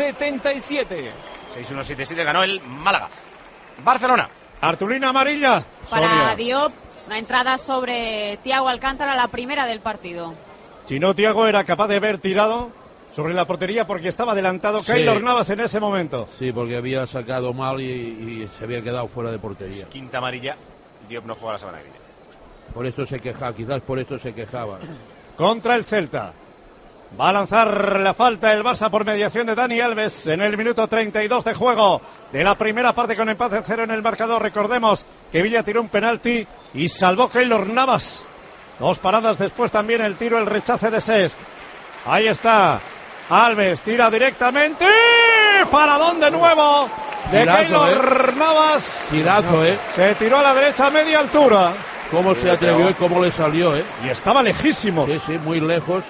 77. 6-1-7-7 ganó el Málaga. Barcelona. Arturina amarilla. Para Sonia. Diop, una entrada sobre Thiago Alcántara, la primera del partido. Si no, Thiago era capaz de haber tirado sobre la portería porque estaba adelantado Keylor Navas en ese momento. Sí, porque había sacado mal y se había quedado fuera de portería. Quinta amarilla. Diop no juega la semana que viene. Por esto se quejaba, quizás por esto se quejaba. Contra el Celta. Va a lanzar la falta el Barça por mediación de Dani Alves en el minuto 32 de juego de la primera parte, con empate 0 en el marcador. Recordemos que Villa tiró un penalti y salvó Keylor Navas. 2 paradas después también el tiro, el rechace de Cesc. Ahí está. Alves tira directamente. paradón de nuevo de Tirazo, Keylor Navas. Tirazo, Se tiró a la derecha a media altura. Cómo se atrevió y cómo le salió, Y estaba lejísimo. Sí, muy lejos.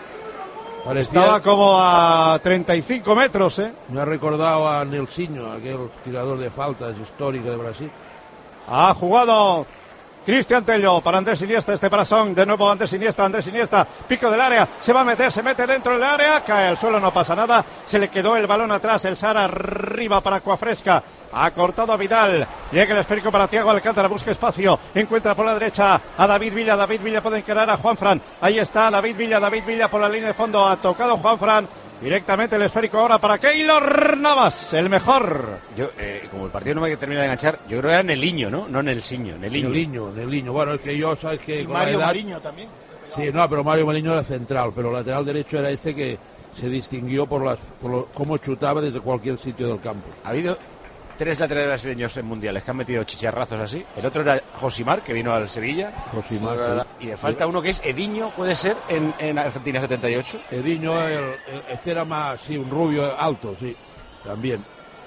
Estaba como a 35 metros, Me ha recordado a Nelsinho, aquel tirador de faltas histórico de Brasil. Ha jugado Cristian Tello para Andrés Iniesta, este parazón, de nuevo Andrés Iniesta, pico del área, se va a meter, se mete dentro del área, cae al suelo, no pasa nada, se le quedó el balón atrás, el Sara arriba para Acuafresca, ha cortado a Vidal, llega el esférico para Thiago Alcántara, busca espacio, encuentra por la derecha a David Villa puede encarar a Juanfran, ahí está David Villa por la línea de fondo, ha tocado Juanfran, directamente el esférico ahora para Keylor Navas, el mejor. Yo, como el partido no me termina de enganchar, yo creo que era Neliño, ¿no? No Nelsinho, Neliño. Bueno, es que yo, sabes que con Mario la edad... Mariño también. Sí, no, pero Mario Mariño era central, pero lateral derecho era este que se distinguió por cómo chutaba desde cualquier sitio del campo. Ha habido 3 laterales brasileños en mundiales que han metido chicharrazos así. El otro era Josimar, que vino al Sevilla. Josimar. Y le falta uno que es Ediño, puede ser, en Argentina 78. Ediño, este era más, sí, un rubio alto, sí, también.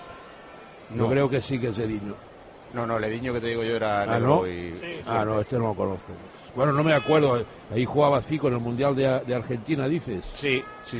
Yo creo que sí que es Ediño. No, el Ediño que te digo yo era negro. ¿No? No, este no lo conozco. Bueno, no me acuerdo. Ahí jugaba Zico en el Mundial de Argentina, dices. Sí.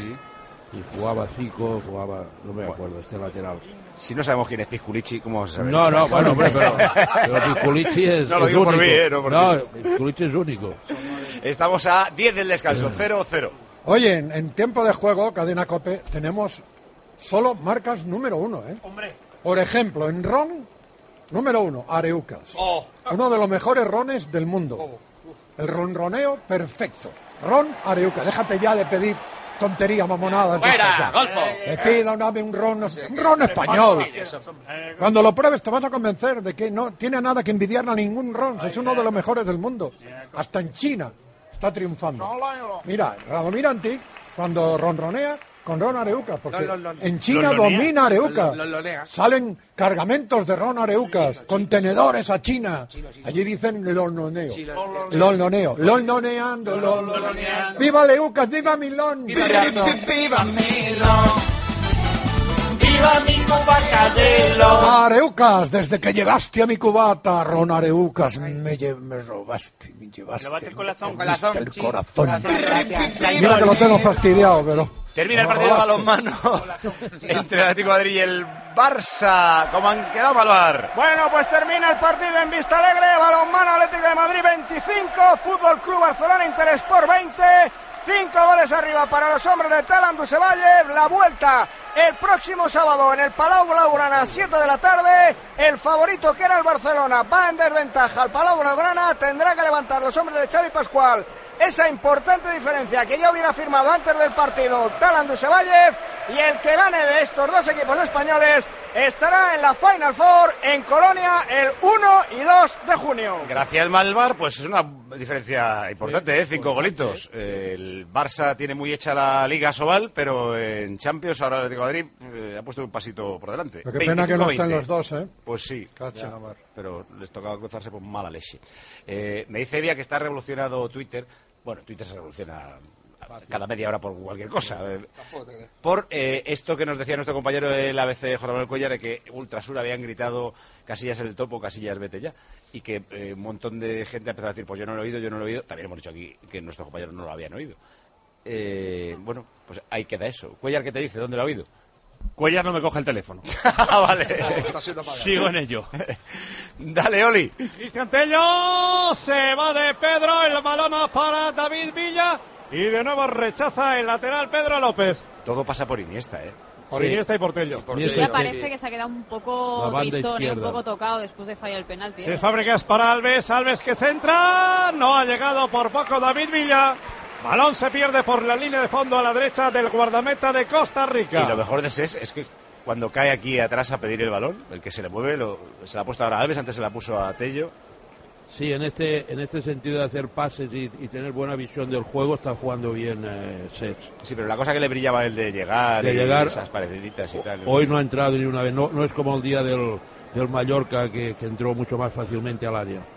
Y jugaba Zico, no me acuerdo, este lateral. Si no sabemos quién es Pisculichi, ¿cómo vamos a saber? No, bueno, hombre, pero Pisculichi es no lo digo único. Por mí, No, Pisculichi es único. Estamos a 10 del descanso, 0-0. Oye, en tiempo de juego, Cadena COPE, tenemos solo marcas número 1, Hombre. Por ejemplo, en ron, número 1, Areucas. Uno de los mejores rones del mundo. El ronroneo perfecto. Ron Areucas. Déjate ya de pedir tonterías, mamonadas. ¡Fuera, Golfo! Le pida un ron español. Cuando lo pruebes te vas a convencer de que no tiene nada que envidiar a ningún ron. Es uno de los mejores del mundo. Hasta en China está triunfando. Mira, Radomir Antic, cuando ronronea, con ron Areucas, porque en China domina Areucas. Salen cargamentos de ron Areucas, contenedores a China. Allí dicen lolnoneo. Lolnoneando. ¡Viva Areucas! ¡Viva Milón! ¡Viva Milón! ¡Viva mi cubacadelo! Areucas, desde que llegaste a mi cubata, ron Areucas, me robaste, me llevaste. El corazón. El corazón. Mira que lo tengo fastidiado, pero... Termina el partido de balonmano entre el Atlético de Madrid y el Barça. ¿Cómo han quedado, Malvar? Bueno, pues termina el partido en Vista Alegre. Balonmano Atlético de Madrid 25, Fútbol Club Barcelona Interesport 20. 5 goles arriba para los hombres de Talan Dusevalle. La vuelta el próximo sábado en el Palau Blaugrana a 7 de la tarde. El favorito, que era el Barcelona, va en desventaja al Palau Blaugrana. Tendrá que levantar los hombres de Xavi Pascual esa importante diferencia que ya hubiera firmado antes del partido Talan Dusevalle, y el que gane de estos dos equipos españoles estará en la Final Four en Colonia el 1 y 2 de junio. Gracias, Malvar, pues es una diferencia importante, 5 golitos. El Barça tiene muy hecha la Liga Sobal, pero en Champions ahora el Atlético de Madrid ha puesto un pasito por delante. Pero qué pena que no estén los dos, Pues sí, pero les tocaba cruzarse por mala leche. Me dice Evia que está revolucionado Twitter. Bueno, Twitter se revoluciona cada media hora por cualquier cosa. Por esto que nos decía nuestro compañero del ABC, Jorge Manuel Cuellar, de que Ultrasur habían gritado Casillas en el topo, Casillas vete ya. Y que un montón de gente ha empezado a decir, pues yo no lo he oído. También hemos dicho aquí que nuestros compañeros no lo habían oído. Bueno, pues ahí queda eso. Cuellar, ¿qué te dice? ¿Dónde lo ha oído? Cuellar no me coge el teléfono. Vale. Sigo en ello. Dale, Oli. Cristian Tello se va de Pedro, el balón para David Villa y de nuevo rechaza el lateral Pedro López. Todo pasa por Iniesta, Por Iniesta y por Tello. Ya parece que se ha quedado un poco tristón y un poco tocado después de fallar el penalti. Se Fábregas para Alves que centra, no ha llegado por poco David Villa. Balón se pierde por la línea de fondo a la derecha del guardameta de Costa Rica. Y lo mejor de ese es que cuando cae aquí atrás a pedir el balón, el que se le mueve, se la ha puesto ahora a Alves, antes se la puso a Tello. Sí, en este sentido de hacer pases y tener buena visión del juego, está jugando bien Sech. Sí, pero la cosa que le brillaba el de llegar, esas pareciditas y tal. Hoy no ha entrado ni una vez, no es como el día del Mallorca que entró mucho más fácilmente al área.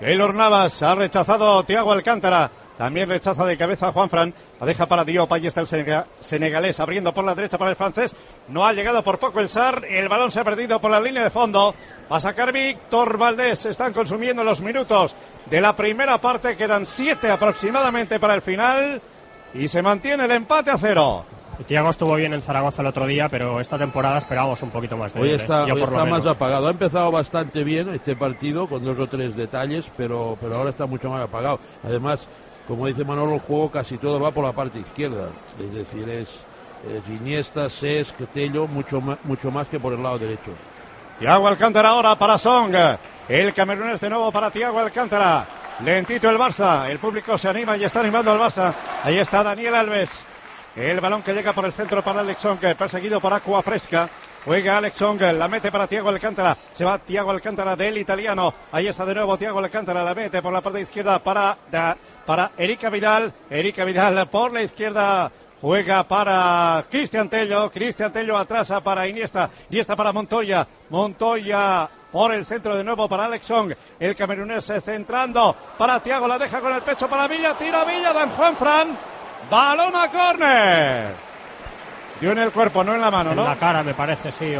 Keylor Navas ha rechazado Thiago Alcántara. También rechaza de cabeza a Juanfran. La deja para Diop. Ahí está el senegalés abriendo por la derecha para el francés. No ha llegado por poco el SAR. El balón se ha perdido por la línea de fondo. Va a sacar Víctor Valdés. Se están consumiendo los minutos de la primera parte. Quedan 7 aproximadamente para el final. Y se mantiene el empate a 0. Thiago estuvo bien en Zaragoza el otro día, pero esta temporada esperábamos un poquito más de él. Hoy está más apagado. Ha empezado bastante bien este partido con 2 o 3 detalles, pero ahora está mucho más apagado. Además, como dice Manolo, el juego casi todo va por la parte izquierda. Es decir, es Iniesta, Cesc, Tello, mucho más que por el lado derecho. Thiago Alcántara ahora para Song. El camerunés de nuevo para Thiago Alcántara. Lentito el Barça. El público se anima y está animando al Barça. Ahí está Daniel Alves. El balón que llega por el centro para Alex Song, perseguido por Aqua Fresca. Juega Alex Song, la mete para Thiago Alcántara. Se va Thiago Alcántara del italiano. Ahí está de nuevo Thiago Alcántara, la mete por la parte izquierda para Erika Vidal. Erika Vidal por la izquierda. Juega para Cristian Tello. Cristian Tello atrasa para Iniesta. Iniesta para Montoya. Montoya por el centro de nuevo para Alex Song. El camerunés centrando para Thiago. La deja con el pecho para Villa. Tira Villa, Dan Juanfran. Balón a córner. Dio en el cuerpo, no en la mano, ¿no? En la cara, me parece, sí.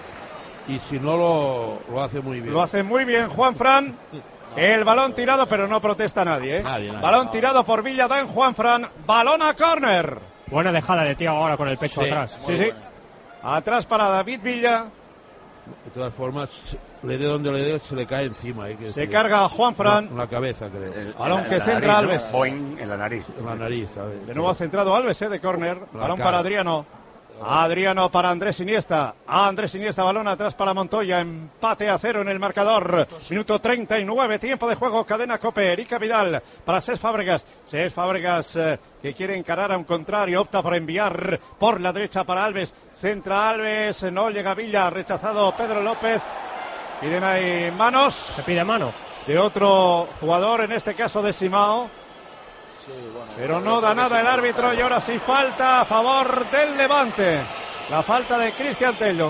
Y si no, lo hace muy bien. Lo hace muy bien Juanfran. El balón tirado, pero no protesta nadie, ¿eh? Nadie. Balón tirado por Villa, Dan Juanfran. Balón a córner. Buena dejada de Thiago ahora con el pecho atrás. Sí. Atrás para David Villa. De todas formas, le dé donde le dé, se le cae encima. Se carga a Juanfran. En la cabeza, creo. Balón que centra Alves. Boing, en la nariz. En la nariz, de nuevo ha centrado Alves, de córner. Balón para Adriano. Adriano para Andrés Iniesta. Andrés Iniesta, balón atrás para Montoya. Empate a 0 en el marcador. Minuto 39, tiempo de juego. Cadena COPE. Erika Vidal para Cesc Fábregas. Cesc Fábregas que quiere encarar a un contrario. Opta por enviar por la derecha para Alves. Centra Alves. No llega Villa. Rechazado Pedro López. Piden ahí manos. Se pide mano. De otro jugador, en este caso de Simao. Sí, bueno, pero no da nada el árbitro y ahora sí falta a favor del Levante. La falta de Cristian Tello.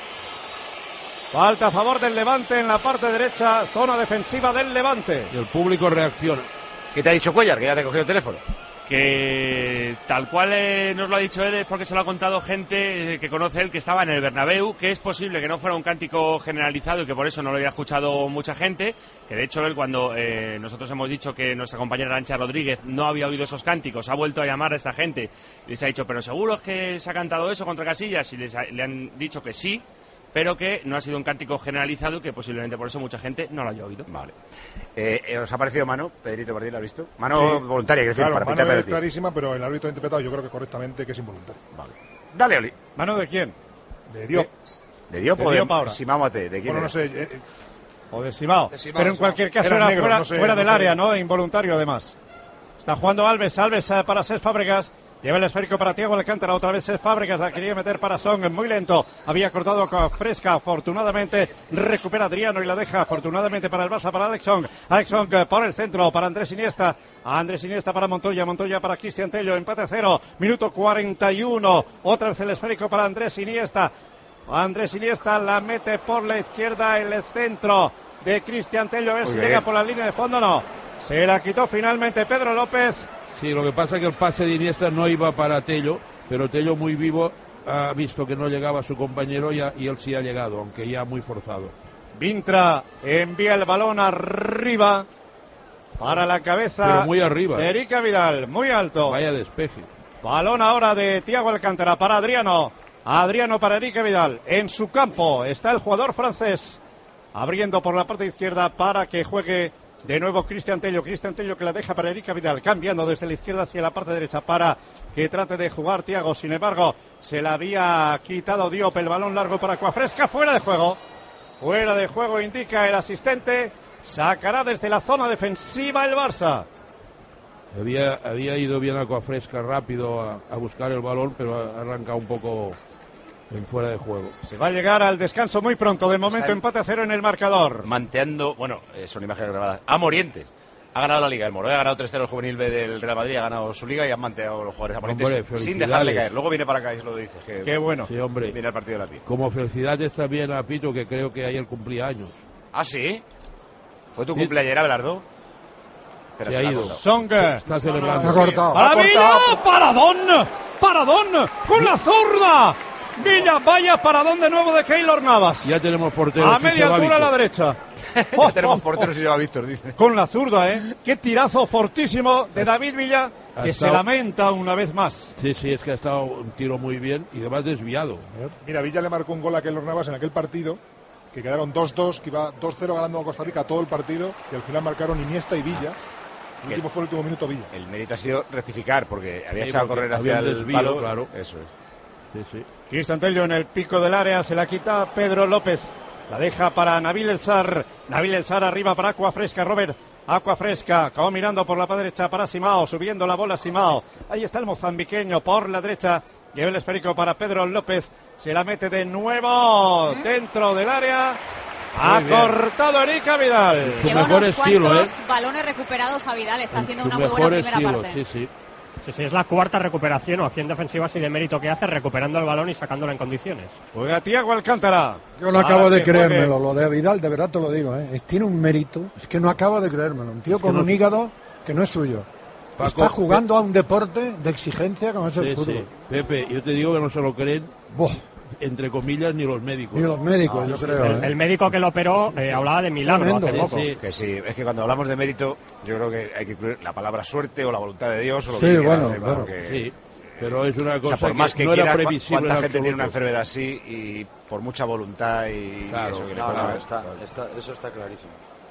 Falta a favor del Levante en la parte derecha, zona defensiva del Levante. Y el público reacciona. ¿Qué te ha dicho Cuellar? Que ya te cogió el teléfono. Que tal cual nos lo ha dicho él es porque se lo ha contado gente que conoce él que estaba en el Bernabéu, que es posible que no fuera un cántico generalizado y que por eso no lo había escuchado mucha gente, que de hecho él cuando nosotros hemos dicho que nuestra compañera Arancha Rodríguez no había oído esos cánticos, ha vuelto a llamar a esta gente y les ha dicho, pero seguro es que se ha cantado eso contra Casillas, y le han dicho que sí, pero que no ha sido un cántico generalizado y que posiblemente por eso mucha gente no lo haya oído. Vale. ¿Os ha parecido mano? Pedrito Martín, ¿la ha visto? Mano voluntaria, quiero decir, claro, para mano pitar es penalti. clarísima, pero el árbitro ha interpretado, yo creo que correctamente, que es involuntario. Vale. Dale, Oli. ¿Mano de quién? De Diop. ¿De Diop o de Simao Ate? ¿De quién? Bueno, no sé. O de Simao. Pero en cualquier caso era negro, fuera del área, ¿no? Involuntario, además. Está jugando Alves para Cesc Fábregas. Lleva el esférico para Thiago Alcántara, otra vez Cesc Fábregas, la quería meter para Song, muy lento, había cortado con Fresca, afortunadamente recupera Adriano y la deja afortunadamente para el Barça, para Alex Song por el centro, para Andrés Iniesta para Montoya para Cristian Tello, empate a 0, minuto 41, otra vez el esférico para Andrés Iniesta la mete por la izquierda, el centro de Cristian Tello, a ver si llega por la línea de fondo, no, se la quitó finalmente Pedro López. Sí, lo que pasa es que el pase de Iniesta no iba para Tello, pero Tello muy vivo ha visto que no llegaba a su compañero y él sí ha llegado, aunque ya muy forzado. Vintra envía el balón arriba para la cabeza. Pero muy arriba. De Erika Vidal, muy alto. Vaya despeje. Balón ahora de Thiago Alcántara para Adriano. Adriano para Erika Vidal. En su campo está el jugador francés. Abriendo por la parte izquierda para que juegue de nuevo Cristian Tello que la deja para Erika Vidal, cambiando desde la izquierda hacia la parte derecha para que trate de jugar Thiago, sin embargo se la había quitado Diop, el balón largo para Acuafresca, fuera de juego indica el asistente, sacará desde la zona defensiva el Barça. Había ido bien Acuafresca rápido a buscar el balón, pero ha arrancado un poco en fuera de juego. Se va a llegar al descanso muy pronto, de momento empate a 0 en el marcador. Manteando, son imágenes grabadas, a Morientes. Ha ganado la Liga, el Moro ha ganado 3-0 el juvenil B del Real Madrid, ha ganado su Liga y han manteado los jugadores a Morientes sin dejarle caer. Luego viene para acá y se lo dice. Qué bueno. Sí, hombre. Viene al partido de la tía. Como felicidades también a Pito, que creo que ayer cumplía años. ¿Ah, sí? Fue tu cumpleaños, Abelardo. Pero se ha ido. Song. Está celebrando. Ha cortado. ¡Para Villa! ¡Paradón! ¡Paradón! ¡Con la zurda! Villa, vaya paradón de nuevo de Keylor Navas. Ya tenemos porteros. A media altura a la derecha. Ya tenemos porteros y se va Víctor, dice. Con la zurda, ¿eh? Qué tirazo fortísimo de David Villa, que se lamenta una vez más. Sí, es que ha estado un tiro muy bien y además desviado. Mira, Villa le marcó un gol a Keylor Navas en aquel partido, que quedaron 2-2, que iba 2-0 ganando a Costa Rica todo el partido, y al final marcaron Iniesta y Villa. El último fue el último minuto Villa. El mérito ha sido rectificar, porque había Sí, echado a porque correr había hacia el el desvío, palo. claro. Eso es. Sí. Cristian Tello en el pico del área, se la quita Pedro López. La deja para Nabil El Sar. Nabil El Sar arriba para Aqua Fresca, Robert. Aqua Fresca, como mirando por la derecha para Simao, subiendo la bola Simao. Ahí está el mozambiqueño por la derecha. Lleva el esférico para Pedro López. Se la mete de nuevo dentro del área. Ha cortado Erika Vidal. Su Lleva mejor unos estilo, cuantos balones recuperados a Vidal. Está haciendo una muy buena mejor primera estilo, parte. sí. Sí, es la cuarta recuperación o acción defensiva así de mérito que hace, recuperando el balón y sacándolo en condiciones. Juega Tiago Alcántara. Yo no acabo de creérmelo, lo de Vidal, de verdad te lo digo, tiene un mérito, es que no acabo de creérmelo. Un tío con un hígado que no es suyo. Paco, está jugando a un deporte de exigencia como es el fútbol. Sí. Pepe, yo te digo que no se lo creen, entre comillas, ni los médicos. Ni los médicos, yo creo. El médico que lo operó hablaba de milagro hace poco. Que sí, es que cuando hablamos de mérito, yo creo que hay que incluir la palabra suerte o la voluntad de Dios o lo que bueno, quieras, claro. porque... Sí, pero es una cosa, o sea, por más que no quiera, era previsible. ¿cuánta en gente tiene absoluto? una enfermedad así y por mucha voluntad y Claro, eso que eso está clarísimo.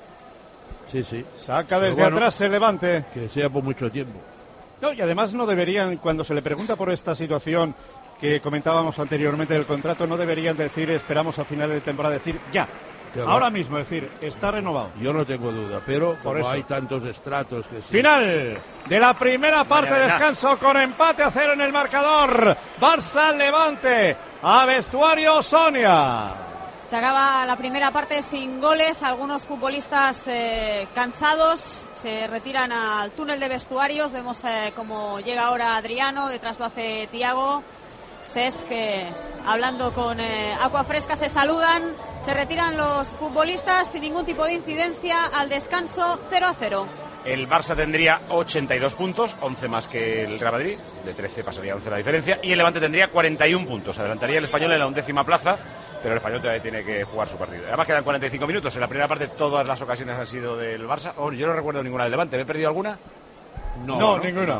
Sí. Saca desde atrás el Levante. Que sea por mucho tiempo. No, y además no deberían, cuando se le pregunta por esta situación que comentábamos anteriormente del contrato, no deberían decir esperamos a final de temporada, decir ya. Ahora mismo, decir, está renovado. Yo no tengo duda, pero Por como eso. hay tantos estratos que sí. Final de la primera parte de descanso con empate a 0 en el marcador. Barça Levante. A vestuario Sonia. Se acaba la primera parte sin goles. Algunos futbolistas cansados se retiran al túnel de vestuarios. Vemos cómo llega ahora Adriano, detrás lo hace Tiago. Cesc hablando con Aqua Fresca, se saludan, se retiran los futbolistas sin ningún tipo de incidencia. Al descanso 0-0. El Barça tendría 82 puntos, 11 más que el Real Madrid, de 13 pasaría a 11 la diferencia, y el Levante tendría 41 puntos, adelantaría el Español en la 11ª plaza, pero el Español todavía tiene que jugar su partido. Además quedan 45 minutos, en la primera parte todas las ocasiones han sido del Barça. Yo no recuerdo ninguna del Levante, ¿me he perdido alguna? No, ninguna.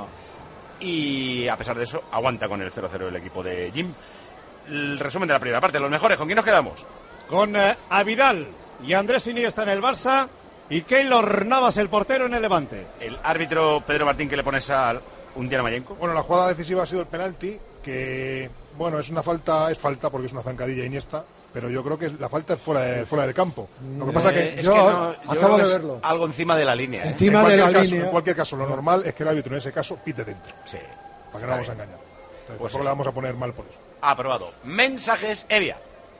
Y a pesar de eso, aguanta con el 0-0 el equipo de Jim. El resumen de la primera parte, los mejores, ¿con quién nos quedamos? Con a Vidal y Andrés Iniesta en el Barça y Keylor Navas, el portero, en el Levante. El árbitro Pedro Martín, ¿qué le pones a Undiana Mayenko? Bueno, la jugada decisiva ha sido el penalti, que bueno, es falta porque es una zancadilla Iniesta, pero yo creo que la falta es fuera del campo. Lo que pasa es que yo acabo de es verlo. Algo encima de la línea. Encima de la línea. En cualquier caso, lo normal es que el árbitro en ese caso pite dentro. Sí. Para que no vamos a engañar. Entonces, Pues tampoco le vamos a poner mal por eso. Aprobado. Mensajes, Evia.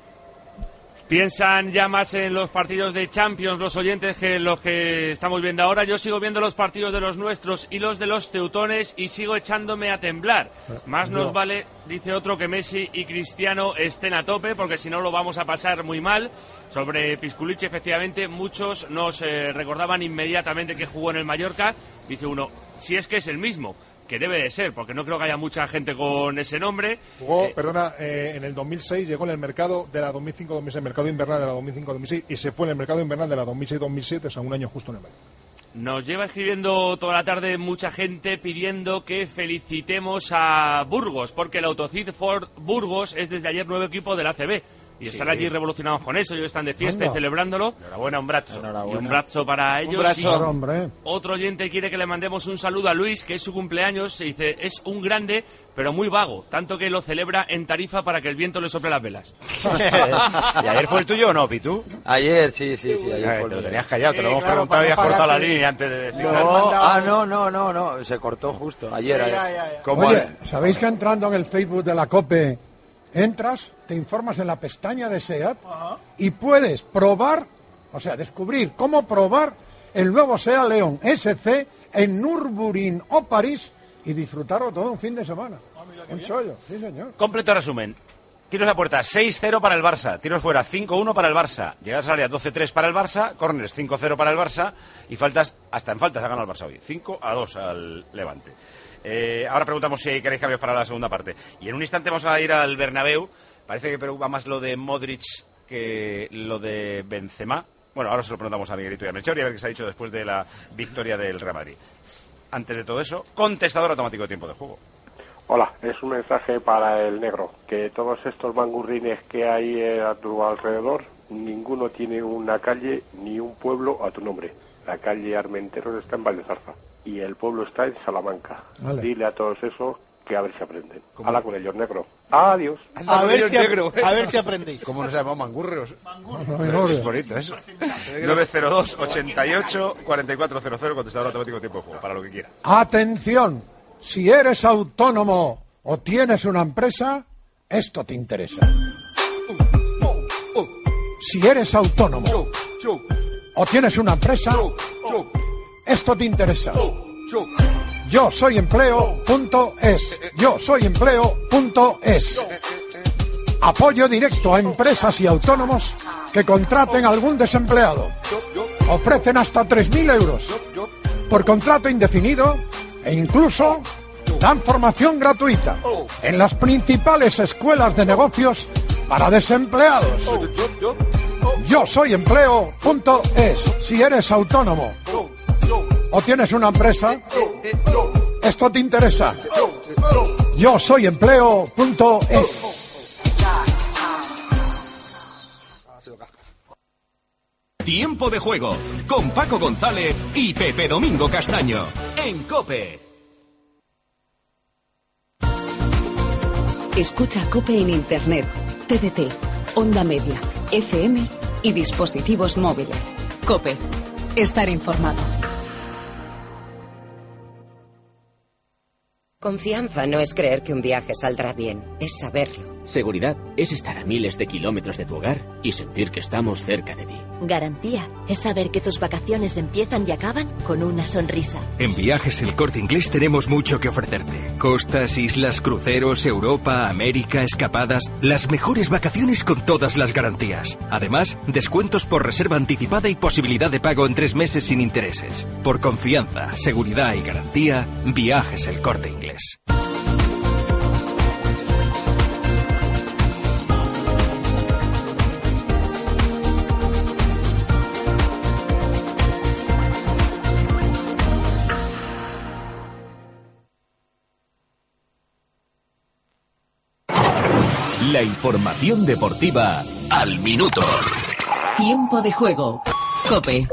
Piensan ya más en los partidos de Champions los oyentes que en los que estamos viendo ahora. Yo sigo viendo los partidos de los nuestros y los de los teutones y sigo echándome a temblar. Más nos vale, dice otro, que Messi y Cristiano estén a tope, porque si no lo vamos a pasar muy mal. Sobre Pisculich, efectivamente, muchos nos recordaban inmediatamente que jugó en el Mallorca. Dice uno, si es que es el mismo, que debe de ser, porque no creo que haya mucha gente con ese nombre. Jugó, en el 2006, llegó en el mercado de la 2005-2006, mercado invernal de la 2005-2006, y se fue en el mercado invernal de la 2006-2007, o sea, un año justo en el medio. Nos lleva escribiendo toda la tarde mucha gente pidiendo que felicitemos a Burgos, porque el Autocid Ford Burgos es desde ayer nuevo equipo del ACB. Y están allí revolucionados con eso, ellos están de fiesta y celebrándolo. Enhorabuena, un brazo. Y un brazo para ellos. Un brazo. Hombre. Otro oyente quiere que le mandemos un saludo a Luis, que es su cumpleaños. Se dice, es un grande, pero muy vago, tanto que lo celebra en Tarifa para que el viento le sople las velas. ¿Y ayer fue el tuyo o no, Pitu? Ayer, sí. Ayer fue te lo el tenías callado, te lo hemos claro, preguntado y has para cortado la pagarte. línea antes de decirlo. No, se cortó justo. Ayer. ¿Cómo? Oye, ¿sabéis que entrando en el Facebook de la COPE entras, te informas en la pestaña de SEAT y puedes probar, o sea, descubrir cómo probar el nuevo SEAT León SC en Nürburgring o París y disfrutarlo todo un fin de semana? Un chollo, sí señor. Completo resumen. Tiros a puerta, 6-0 para el Barça. Tiros fuera, 5-1 para el Barça. Llegadas al área, 12-3 para el Barça. Corners, 5-0 para el Barça. Y faltas, hasta en faltas ha ganado el Barça hoy. 5-2 al Levante. Ahora preguntamos si queréis cambios para la segunda parte. Y en un instante vamos a ir al Bernabéu. Parece que preocupa más lo de Modric que lo de Benzema. Bueno, ahora se lo preguntamos a Miguelito y a Melchor y a ver qué se ha dicho después de la victoria del Real Madrid. Antes de todo eso, contestador automático de tiempo de juego. Hola, es un mensaje para el negro, que todos estos mangurrines que hay a tu alrededor, ninguno tiene una calle ni un pueblo a tu nombre. La calle Armenteros está en Valdezarza y el pueblo está en Salamanca. Vale. Dile a todos esos que a ver si aprenden. Habla con ellos, negro. Adiós. A ver si aprendéis. ¿Cómo nos llamamos mangurrios? Es bonito eso. 902 88 4400, contestador automático de tiempo de juego, para lo que quiera. Atención, si eres autónomo o tienes una empresa, esto te interesa. Si eres autónomo o tienes una empresa, esto te interesa. Yo soy empleo.es. Yo soy empleo.es. Apoyo directo a empresas y autónomos que contraten a algún desempleado. Ofrecen hasta 3.000 euros por contrato indefinido e incluso dan formación gratuita en las principales escuelas de negocios para desempleados. Yo soy empleo.es. Si eres autónomo o tienes una empresa, esto te interesa. Yo soy empleo.es. Tiempo de juego con Paco González y Pepe Domingo Castaño en COPE. Escucha COPE en Internet, TDT, Onda Media, FM y dispositivos móviles. COPE. Estar informado. Confianza no es creer que un viaje saldrá bien, es saberlo. Seguridad es estar a miles de kilómetros de tu hogar y sentir que estamos cerca de ti. Garantía es saber que tus vacaciones empiezan y acaban con una sonrisa. En Viajes El Corte Inglés tenemos mucho que ofrecerte. Costas, islas, cruceros, Europa, América, escapadas. Las mejores vacaciones con todas las garantías. Además, descuentos por reserva anticipada y posibilidad de pago en 3 meses sin intereses. Por confianza, seguridad y garantía, Viajes El Corte Inglés. La información deportiva al minuto. Tiempo de juego. COPE.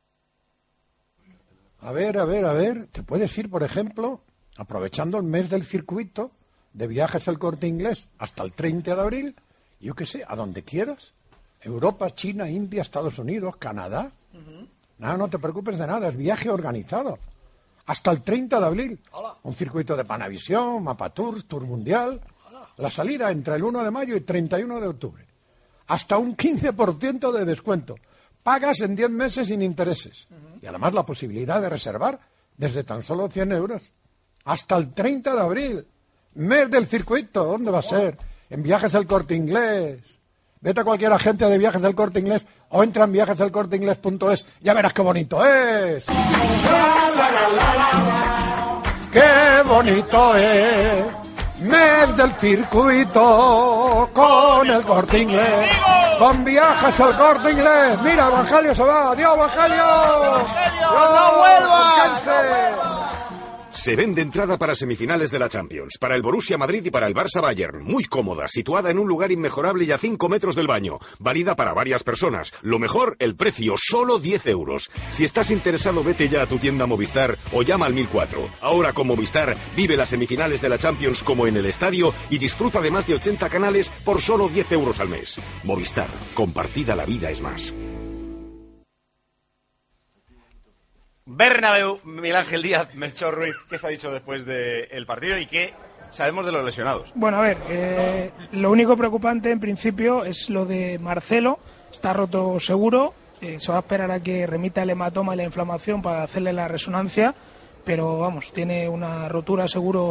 A ver. Te puedes ir, por ejemplo, aprovechando el mes del circuito de Viajes El Corte Inglés hasta el 30 de abril, yo qué sé, a donde quieras. Europa, China, India, Estados Unidos, Canadá. No te preocupes de nada, es viaje organizado. Hasta el 30 de abril. Un circuito de Panavisión, Mapatours, Tour Mundial. La salida entre el 1 de mayo y 31 de octubre. Hasta un 15% de descuento. Pagas en 10 meses sin intereses. Y además la posibilidad de reservar desde tan solo 100 euros. Hasta el 30 de abril. Mes del circuito. ¿Dónde va a ser? En Viajes El Corte Inglés. Vete a cualquier agente de Viajes El Corte Inglés o entra en viajeselcorteinglés.es. Ya verás qué bonito es. ¡Qué bonito es! Mes del circuito con El Corte Inglés, con Viajes El Corte Inglés. Mira, Evangelio se va. ¡Adiós, Evangelio! ¡No vuelva! Se vende entrada para semifinales de la Champions, para el Borussia Madrid y para el Barça Bayern. Muy cómoda, situada en un lugar inmejorable y a 5 metros del baño. Válida para varias personas. Lo mejor, el precio, solo 10 euros. Si estás interesado, vete ya a tu tienda Movistar o llama al 1004. Ahora con Movistar, vive las semifinales de la Champions como en el estadio y disfruta de más de 80 canales por solo 10 euros al mes. Movistar, compartida la vida es más. Bernabéu, Miguel Ángel Díaz, Melchor Ruiz, ¿qué se ha dicho después del partido y qué sabemos de los lesionados? Bueno, a ver, lo único preocupante en principio es lo de Marcelo, está roto seguro, se va a esperar a que remita el hematoma y la inflamación para hacerle la resonancia, pero vamos, tiene una rotura seguro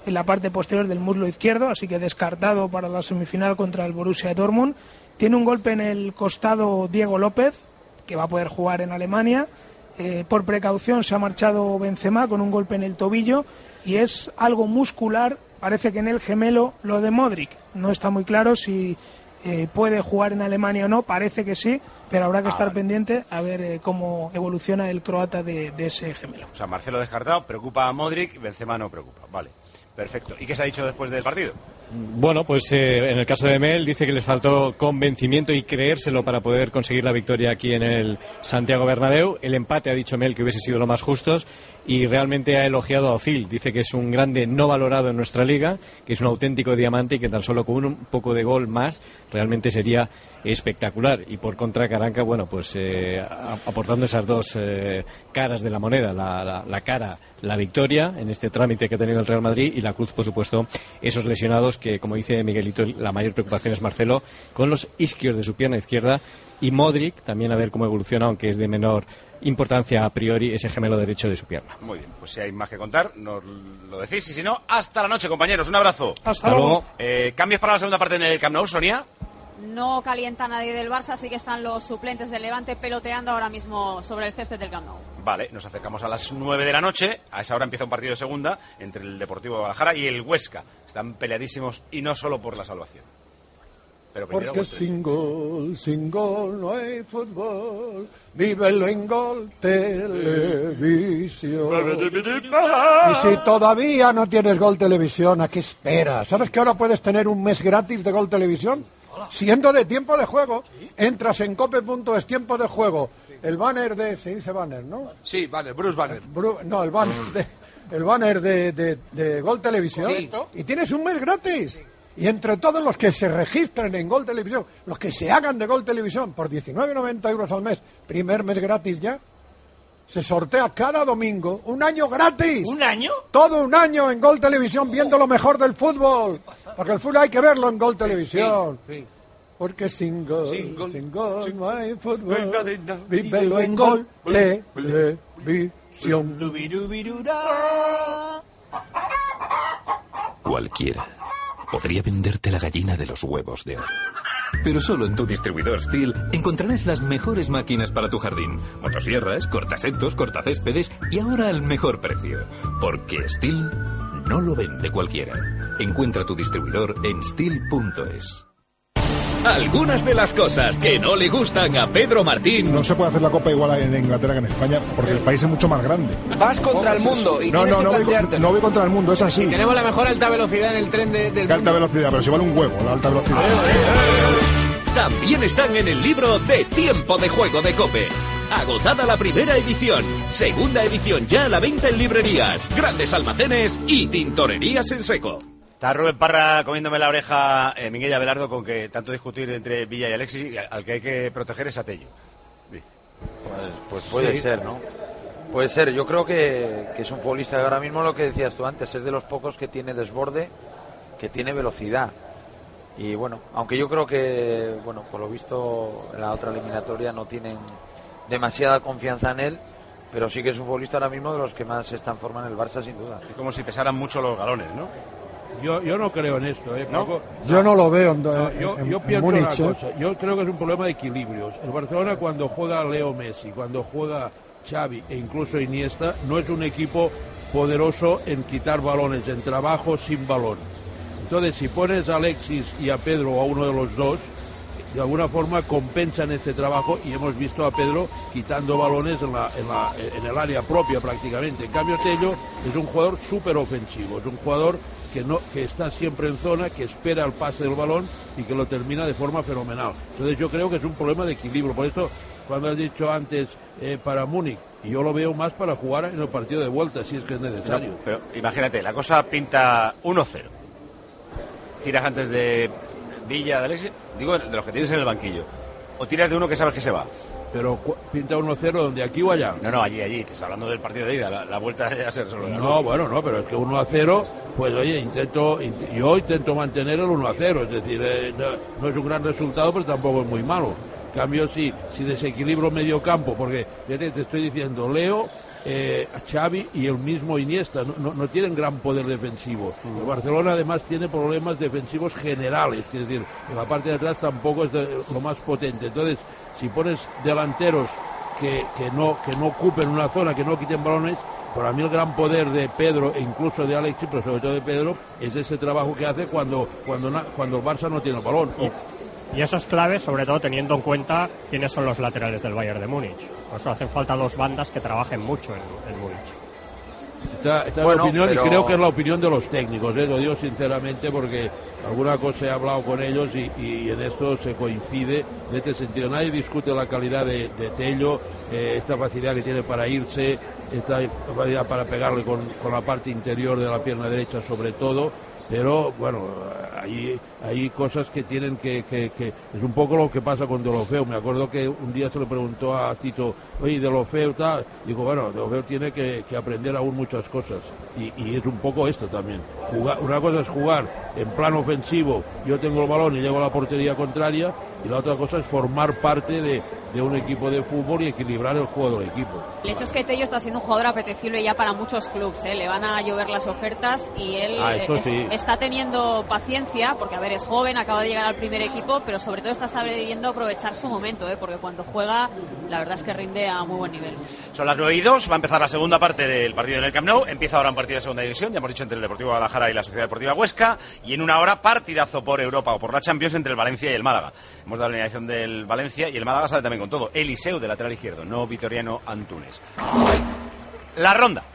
en la parte posterior del muslo izquierdo, así que descartado para la semifinal contra el Borussia Dortmund. Tiene un golpe en el costado Diego López, que va a poder jugar en Alemania. Por precaución se ha marchado Benzema con un golpe en el tobillo y es algo muscular, parece que en el gemelo, lo de Modric. No está muy claro si puede jugar en Alemania o no, parece que sí, pero habrá que estar pendiente a ver cómo evoluciona el croata de ese gemelo. O sea, Marcelo descartado, preocupa a Modric, Benzema no preocupa. Vale, perfecto. ¿Y qué se ha dicho después del partido? Bueno, pues en el caso de Mel dice que les faltó convencimiento y creérselo para poder conseguir la victoria aquí en el Santiago Bernabéu. El empate, ha dicho Mel, que hubiese sido lo más justos, y realmente ha elogiado a Ozil. Dice que es un grande no valorado en nuestra liga, que es un auténtico diamante y que tan solo con un poco de gol más realmente sería espectacular. Y por contra, Caranca, bueno, pues aportando esas dos caras de la moneda, la cara, la victoria en este trámite que ha tenido el Real Madrid, y la cruz, por supuesto, esos lesionados que, como dice Miguelito, la mayor preocupación es Marcelo con los isquios de su pierna izquierda, y Modric también, a ver cómo evoluciona, aunque es de menor importancia a priori, ese gemelo derecho de su pierna. Muy bien, pues si hay más que contar nos lo decís, y si no, hasta la noche, compañeros. Un abrazo. Hasta luego. ¿Cambios para la segunda parte en el Camp Nou, Sonia? No calienta nadie del Barça, así que están los suplentes del Levante peloteando ahora mismo sobre el césped del Camp Nou. Vale, nos acercamos a las 9 de la noche. A esa hora empieza un partido de segunda entre el Deportivo de Guadalajara y el Huesca. Están peleadísimos, y no solo por la salvación. Pero porque sin gol no hay fútbol, vívelo en Gol Televisión. Y si todavía no tienes Gol Televisión, ¿a qué esperas? ¿Sabes que ahora puedes tener un mes gratis de Gol Televisión? Siendo de tiempo de juego, entras en cope.es, tiempo de juego, el banner se dice banner, ¿no? Sí, banner, Bruce Banner. El banner de Gol Televisión, y tienes un mes gratis. Y entre todos los que se registren en Gol Televisión, los que se hagan de Gol Televisión por 19,90 euros al mes, primer mes gratis ya, se sortea cada domingo un año gratis. ¿Un año? Todo un año en Gol Televisión, viendo lo mejor del fútbol. Porque el fútbol hay que verlo en Gol Televisión. Sí. Porque sin gol no hay fútbol. Vívelo en Gol Televisión. Cualquiera podría venderte la gallina de los huevos de oro. Pero solo en tu distribuidor STIHL encontrarás las mejores máquinas para tu jardín. Motosierras, cortasetos, cortacéspedes, y ahora al mejor precio. Porque STIHL no lo vende cualquiera. Encuentra tu distribuidor en STIHL.es. Algunas de las cosas que no le gustan a Pedro Martín. No se puede hacer la Copa igual en Inglaterra que en España, porque el país es mucho más grande. Vas contra el mundo y no voy contra el mundo, es así. Y tenemos la mejor alta velocidad en el tren del mundo. Alta velocidad, pero si vale un huevo la alta velocidad. También están en el libro de Tiempo de Juego de COPE. Agotada la primera edición. Segunda edición ya a la venta en librerías, grandes almacenes y tintorerías en seco. Está Rubén Parra comiéndome la oreja, Miguel Abelardo, con que tanto discutir entre Villa y Alexis, al que hay que proteger es a Tello. Pues puede ser, ¿no? Puede ser. Yo creo que es un futbolista que ahora mismo, lo que decías tú antes, es de los pocos que tiene desborde, que tiene velocidad. Y bueno, aunque yo creo que, bueno, por lo visto en la otra eliminatoria no tienen demasiada confianza en él, pero sí que es un futbolista ahora mismo de los que más se están formando en el Barça, sin duda. Es como si pesaran mucho los galones, ¿no? Yo no creo en esto, ¿No? Yo no lo veo yo pienso Múnich, una cosa. Yo creo que es un problema de equilibrios. El Barcelona, cuando juega Leo Messi, cuando juega Xavi e incluso Iniesta, no es un equipo poderoso en quitar balones, en trabajo sin balón. Entonces, si pones a Alexis y a Pedro, o a uno de los dos, de alguna forma compensan este trabajo, y hemos visto a Pedro quitando balones en el área propia prácticamente. En cambio, Tello es un jugador súper ofensivo, es un jugador que está siempre en zona, que espera el pase del balón y que lo termina de forma fenomenal. Entonces yo creo que es un problema de equilibrio. Por esto, cuando has dicho antes para Múnich, y yo lo veo más para jugar en el partido de vuelta, si es que es necesario. No, pero imagínate, la cosa pinta 1-0. Tiras antes de Villa, de Alexis, digo, de los que tienes en el banquillo, o tiras de uno que sabes que se va. Pero pinta 1-0 donde, aquí o allá. No, allí, te estás hablando del partido de ida, la vuelta ya ser solo. No, bueno, no, pero es que 1-0, pues oye, yo intento mantener el 1-0, es decir, no es un gran resultado, pero tampoco es muy malo. En cambio, si desequilibro medio campo, porque te estoy diciendo, Leo Xavi y el mismo Iniesta, no tienen gran poder defensivo. El Barcelona además tiene problemas defensivos generales, es decir, en la parte de atrás tampoco es lo más potente. Entonces, si pones delanteros que no ocupen una zona, que no quiten balones, para mí el gran poder de Pedro e incluso de Alexis, pero sobre todo de Pedro, es ese trabajo que hace cuando el Barça no tiene el balón. Y eso es clave, sobre todo teniendo en cuenta quiénes son los laterales del Bayern de Múnich. Por eso hacen falta dos bandas que trabajen mucho en Múnich. Esta es la opinión, y creo que es la opinión de los técnicos, lo digo sinceramente, porque alguna cosa he hablado con ellos y en esto se coincide en este sentido. Nadie discute la calidad de Tello, esta facilidad que tiene para irse, esta capacidad para pegarle con la parte interior de la pierna derecha sobre todo, pero bueno, hay cosas que tienen que es un poco lo que pasa con Deulofeu. Me acuerdo que un día se le preguntó a Tito, oye, Deulofeu tal, digo, bueno, Deulofeu tiene que aprender aún muchas cosas, y es un poco esto también. Una cosa es jugar en plan ofensivo, yo tengo el balón y llego a la portería contraria, y la otra cosa es formar parte de un equipo de fútbol y equilibrar el juego del equipo. El hecho es que Tello está siendo un jugador apetecible ya para muchos clubes, le van a llover las ofertas y él está teniendo paciencia, porque a ver, es joven, acaba de llegar al primer equipo, pero sobre todo está sabiendo aprovechar su momento, porque cuando juega la verdad es que rinde a muy buen nivel. Son las 9:02, va a empezar la segunda parte del partido en el Camp Nou. Empieza ahora un partido de segunda división, ya hemos dicho, entre el Deportivo Guadalajara y la Sociedad Deportiva Huesca, y en una hora partidazo por Europa o por la Champions entre el Valencia y el Málaga. Hemos dado la alineación del Valencia y el Málaga sale también con todo. Eliseu de lateral izquierdo, no Vitoriano Antunes. La ronda.